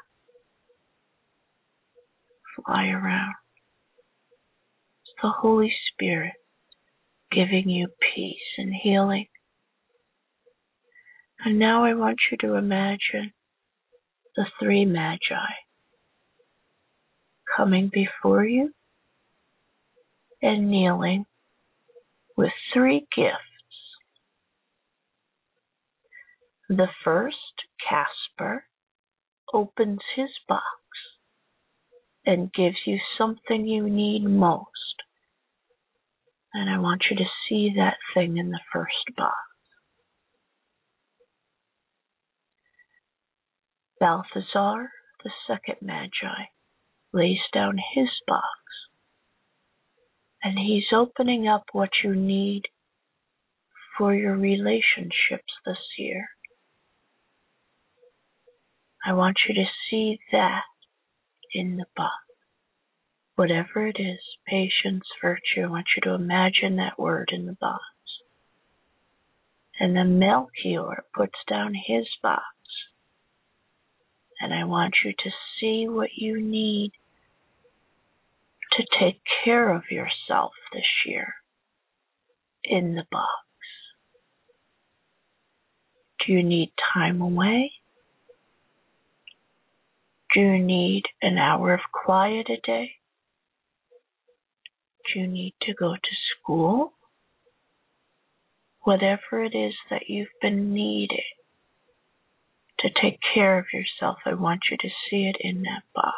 fly around. It's the Holy Spirit giving you peace and healing. And now I want you to imagine the three magi coming before you and kneeling with three gifts. The first, Casper, opens his box and gives you something you need most. And I want you to see that thing in the first box. Balthazar, the second magi, lays down his box. And he's opening up what you need for your relationships this year. I want you to see that in the box. Whatever it is, patience, virtue, I want you to imagine that word in the box. And then Melchior puts down his box. And I want you to see what you need to take care of yourself this year in the box. Do you need time away? Do you need an hour of quiet a day? Do you need to go to school? Whatever it is that you've been needing to take care of yourself, I want you to see it in that box.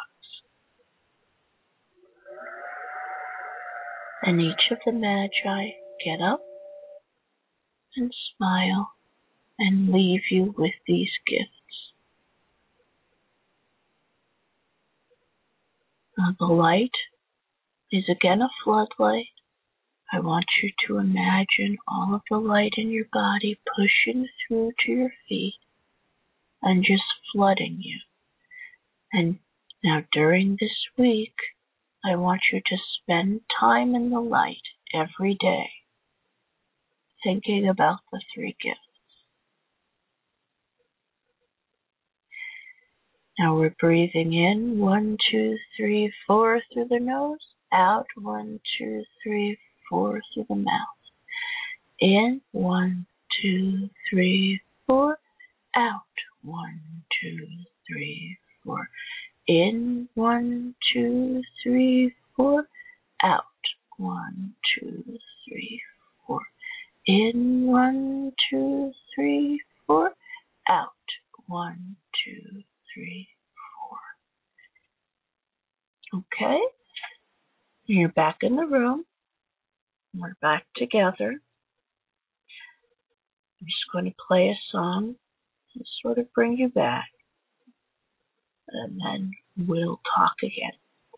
And each of the magi get up and smile and leave you with these gifts. Now the light is again a floodlight. I want you to imagine all of the light in your body pushing through to your feet and just flooding you. And now during this week, I want you to spend time in the light every day, thinking about the three gifts. Now we're breathing in 1, 2, 3, 4 through the nose, out 1, 2, 3, 4 through the mouth. In 1, 2, 3, 4, out 1, 2, 3, 4. In 1, 2, 3, 4, out 1, 2, 3, 4. In 1, 2, 3, 4, out 1, 2, 3, 4. Okay, you're back in the room. We're back together. I'm just going to play a song to sort of bring you back, and then we'll talk again.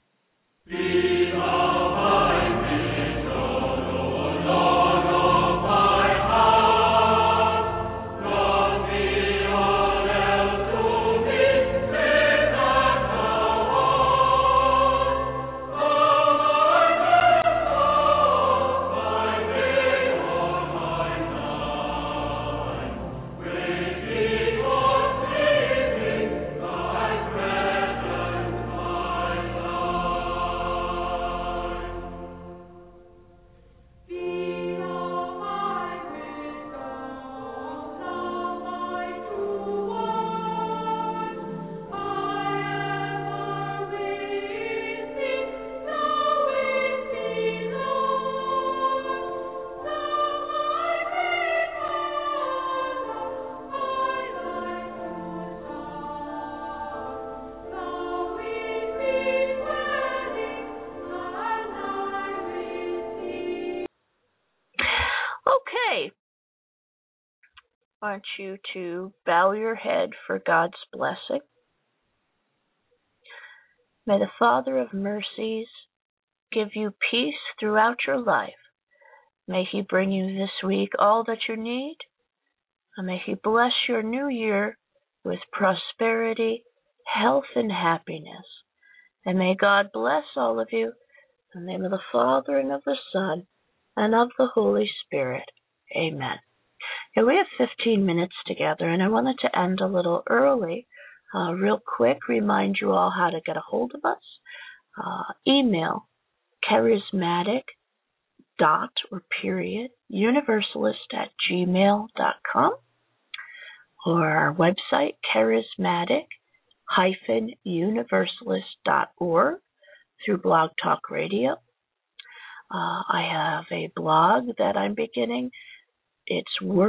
I want you to bow your head for God's blessing. May the Father of mercies give you peace throughout your life. May He bring you this week all that you need. And may He bless your new year with prosperity, health, and happiness. And may God bless all of you in the name of the Father, and of the Son, and of the Holy Spirit. Amen. Okay, we have 15 minutes together, and I wanted to end a little early. Real quick, remind you all how to get a hold of us. Email charismatic.universalist@gmail.com. or our website, charismatic-universalist.org, through Blog Talk Radio. I have a blog that I'm beginning. It's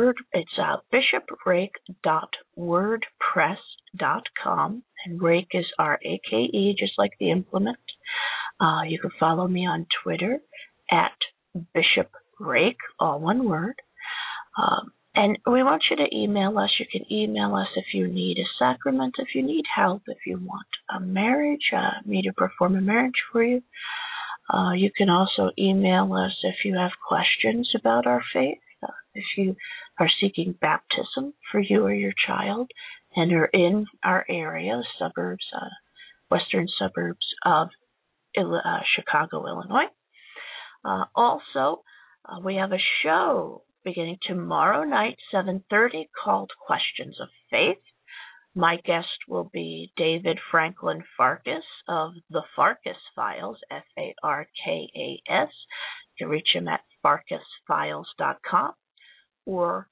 bishoprake.wordpress.com, and rake is R-A-K-E, just like the implement. You can follow me on Twitter at Bishop Rake, all one word. And we want you to email us. You can email us if you need a sacrament, if you need help, if you want a marriage, me to perform a marriage for you. You can also email us if you have questions about our faith, if you are seeking baptism for you or your child and are in our area, suburbs, western suburbs of Chicago, Illinois. Also, we have a show beginning tomorrow night, 7:30, called Questions of Faith. My guest will be David Franklin Farkas of The Farkas Files, Farkas. You can reach him at farkasfiles.com or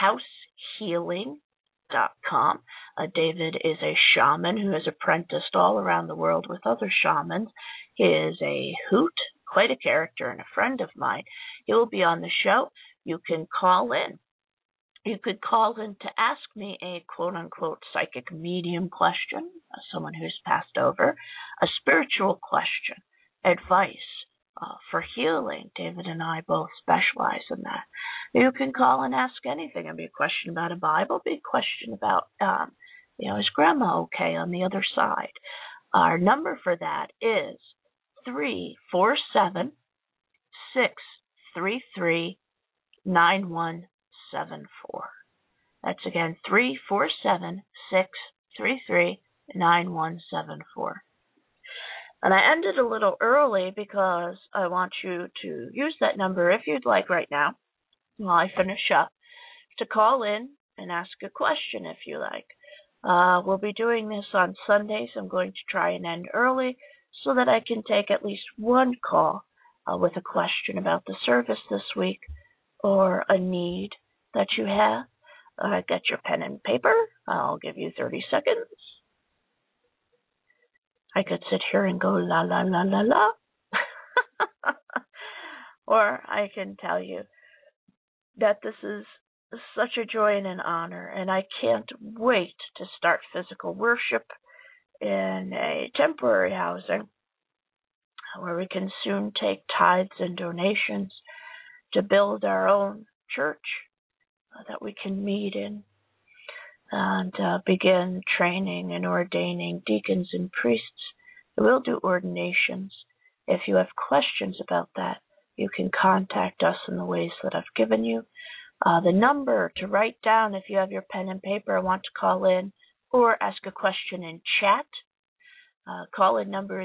househealing.com. David is a shaman who has apprenticed all around the world with other shamans. He is a hoot, quite a character, and a friend of mine. He will be on the show. You can call in. You could call in to ask me a quote-unquote psychic medium question, someone who's passed over, a spiritual question, advice for healing. David and I both specialize in that. You can call and ask anything. It'd be a question about a Bible, it'd be a question about, is grandma okay on the other side? Our number for that is 347-633-9174. That's again 347-633-9174. And I ended a little early because I want you to use that number if you'd like right now, while I finish up, to call in and ask a question if you like. We'll be doing this on Sundays. I'm going to try and end early so that I can take at least one call with a question about the service this week or a need that you have. Get your pen and paper. I'll give you 30 seconds. I could sit here and go la la la la la. Or I can tell you that this is such a joy and an honor, and I can't wait to start physical worship in a temporary housing where we can soon take tithes and donations to build our own church that we can meet in and begin training and ordaining deacons and priests. We'll do ordinations. If you have questions about that, you can contact us in the ways that I've given you. The number to write down if you have your pen and paper and want to call in or ask a question in chat. Call-in number is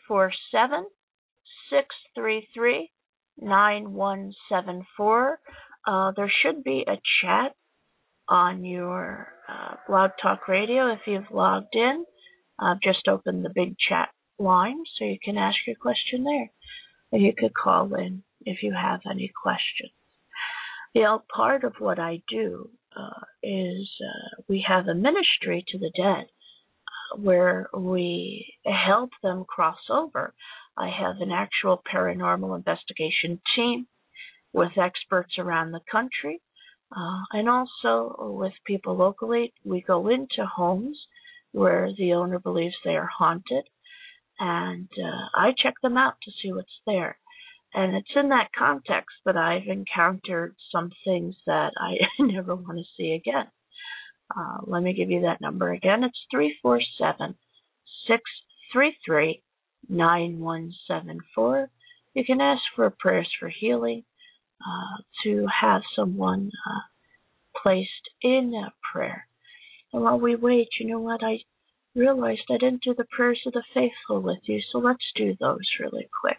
347-633-9174. There should be a chat on your Blog Talk Radio if you've logged in. I've just opened the big chat line so you can ask your question there. Or you could call in if you have any questions. Part of what I do is we have a ministry to the dead where we help them cross over. I have an actual paranormal investigation team with experts around the country and also with people locally. We go into homes where the owner believes they are haunted, and I check them out to see what's there. And it's in that context that I've encountered some things that I never want to see again. Let me give you that number again. It's 347-633-9174. You can ask for prayers for healing, to have someone placed in prayer. And while we wait, you know what? I realized I didn't do the prayers of the faithful with you, so let's do those really quick.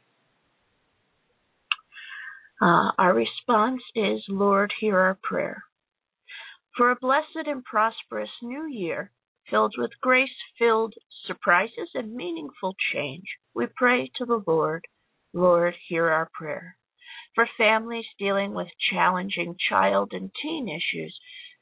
Our response is, Lord, hear our prayer. For a blessed and prosperous new year, filled with grace-filled surprises and meaningful change, we pray to the Lord. Lord, hear our prayer. For families dealing with challenging child and teen issues,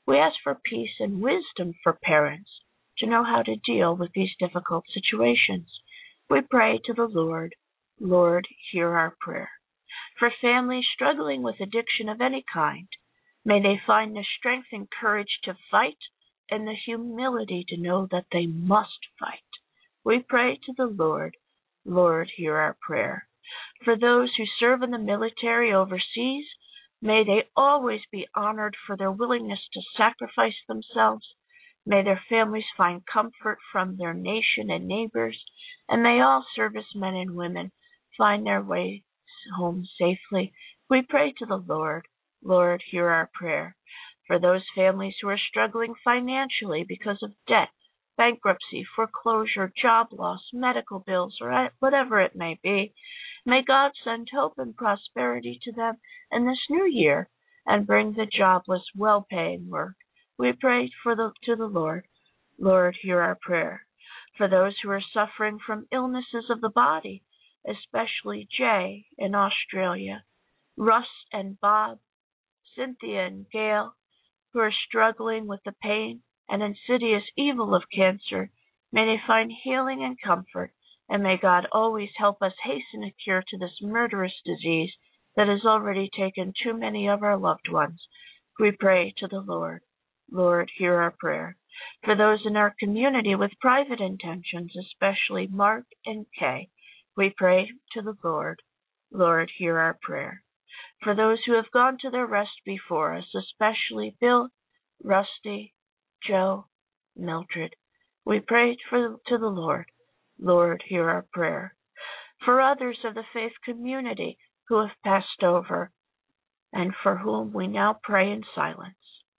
We ask for peace and wisdom for parents to know how to deal with these difficult situations. We pray to the Lord. Lord, hear our prayer. For families struggling with addiction of any kind, may they find the strength and courage to fight and the humility to know that they must fight. We pray to the Lord. Lord, hear our prayer. For those who serve in the military overseas, may they always be honored for their willingness to sacrifice themselves. May their families find comfort from their nation and neighbors, and may all servicemen and women find their way home safely. We pray to the Lord. Lord, hear our prayer. For those families who are struggling financially because of debt, bankruptcy, foreclosure, job loss, medical bills, or whatever it may be, may God send hope and prosperity to them in this new year and bring the jobless well-paying work. We pray to the Lord. Lord, hear our prayer. For those who are suffering from illnesses of the body, especially Jay in Australia, Russ and Bob, Cynthia and Gail, who are struggling with the pain and insidious evil of cancer, may they find healing and comfort, and may God always help us hasten a cure to this murderous disease that has already taken too many of our loved ones. We pray to the Lord. Lord, hear our prayer. For those in our community with private intentions, especially Mark and Kay, we pray to the Lord. Lord, hear our prayer. For those who have gone to their rest before us, especially Bill, Rusty, Joe, Mildred, we pray to the Lord. Lord, hear our prayer. For others of the faith community who have passed over, and for whom we now pray in silence,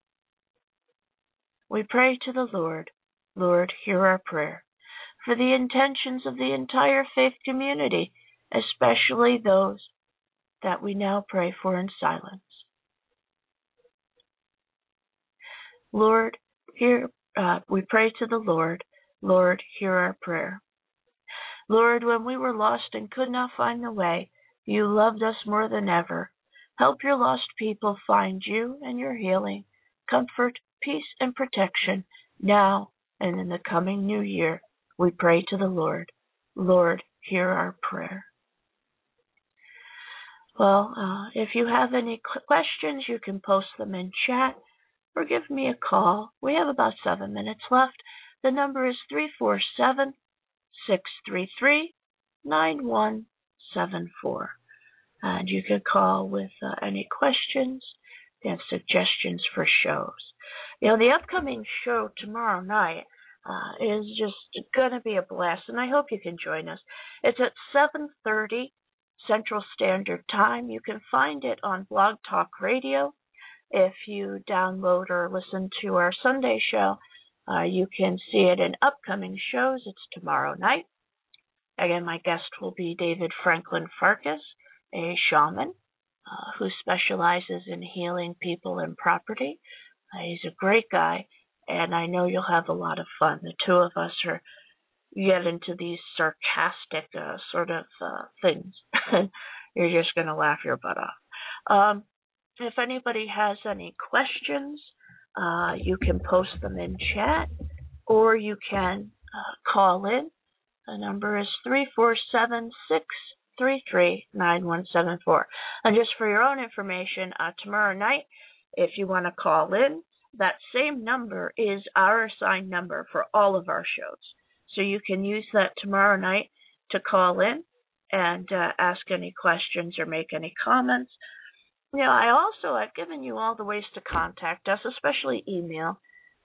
we pray to the Lord. Lord, hear our prayer. For the intentions of the entire faith community, especially those that we now pray for in silence. Lord, we pray to the Lord. Lord, hear our prayer. Lord, when we were lost and could not find the way, you loved us more than ever. Help your lost people find you and your healing, comfort, peace, and protection now and in the coming new year. We pray to the Lord. Lord, hear our prayer. Well, if you have any questions, you can post them in chat or give me a call. We have about 7 minutes left. The number is 347-633-9174. And you can call with any questions and suggestions for shows. You know, the upcoming show tomorrow night is just going to be a blast, and I hope you can join us. It's at 7:30 Central Standard Time. You can find it on Blog Talk Radio. If you download or listen to our Sunday show, you can see it in upcoming shows. It's tomorrow night. Again, my guest will be David Franklin Farkas, a shaman who specializes in healing people and property. He's a great guy, and I know you'll have a lot of fun. The two of us get into these sarcastic sort of things. You're just going to laugh your butt off. If anybody has any questions, you can post them in chat, or you can call in. The number is 347-633-9174. And just for your own information, tomorrow night, if you want to call in, that same number is our assigned number for all of our shows. So you can use that tomorrow night to call in and ask any questions or make any comments. You know, I've given you all the ways to contact us, especially email,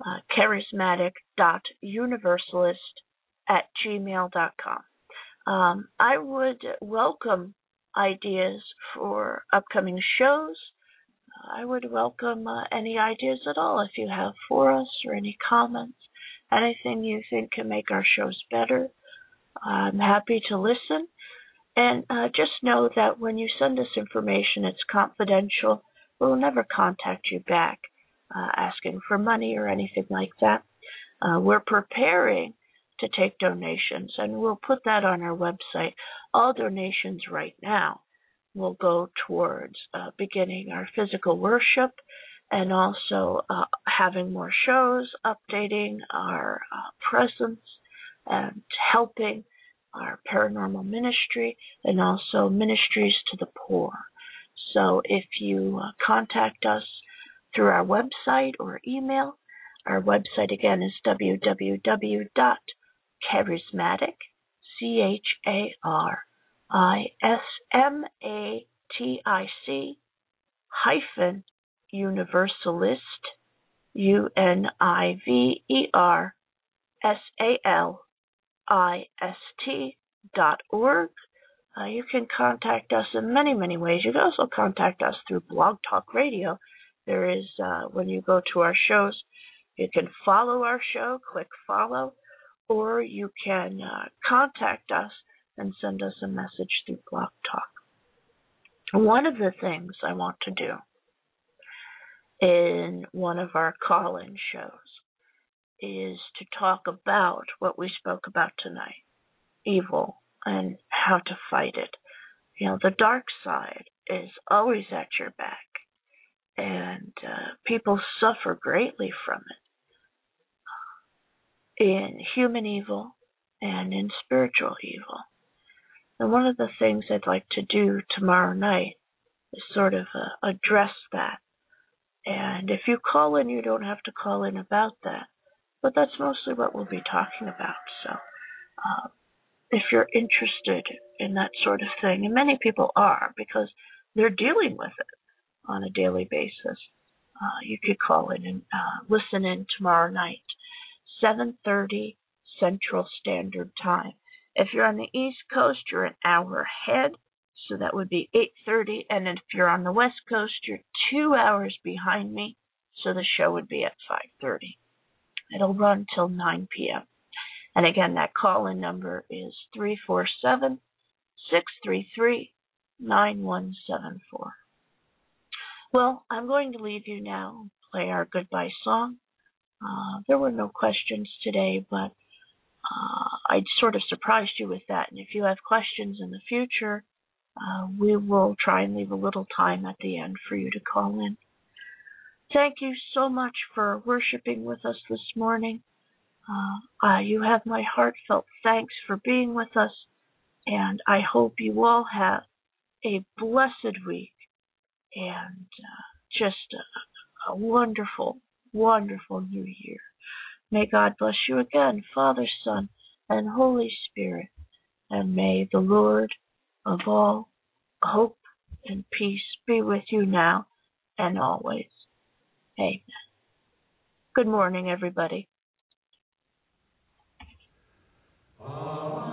charismatic.universalist@gmail.com. I would welcome ideas for upcoming shows. I would welcome any ideas at all if you have for us, or any comments, anything you think can make our shows better. I'm happy to listen. And just know that when you send us information, it's confidential. We'll never contact you back asking for money or anything like that. We're preparing to take donations, and we'll put that on our website. All donations right now will go towards beginning our physical worship and also having more shows, updating our presence, and helping our paranormal ministry, and also ministries to the poor. So if you contact us through our website or email, our website again is www.charismatic, CHARISMATIC Universalist, UNIVERSALIST.org. You can contact us in many, many ways. You can also contact us through Blog Talk Radio. There is, when you go to our shows, you can follow our show, click follow, or you can contact us and send us a message through Blog Talk. One of the things I want to do in one of our call-in shows is to talk about what we spoke about tonight, evil, and how to fight it. You know, the dark side is always at your back, and people suffer greatly from it in human evil and in spiritual evil. And one of the things I'd like to do tomorrow night is sort of address that. And if you call in, you don't have to call in about that. But that's mostly what we'll be talking about. So if you're interested in that sort of thing, and many people are because they're dealing with it on a daily basis, you could call in and listen in tomorrow night, 7:30 Central Standard Time. If you're on the East Coast, you're an hour ahead, so that would be 8:30. And if you're on the West Coast, you're 2 hours behind me, so the show would be at 5:30. It'll run till 9 p.m. And again, that call-in number is 347-633-9174. Well, I'm going to leave you now and play our goodbye song. There were no questions today, but I sort of surprised you with that. And if you have questions in the future, we will try and leave a little time at the end for you to call in. Thank you so much for worshiping with us this morning. You have my heartfelt thanks for being with us, and I hope you all have a blessed week and just a wonderful, wonderful new year. May God bless you again, Father, Son, and Holy Spirit, and may the Lord of all hope and peace be with you now and always. Amen. Good morning, everybody.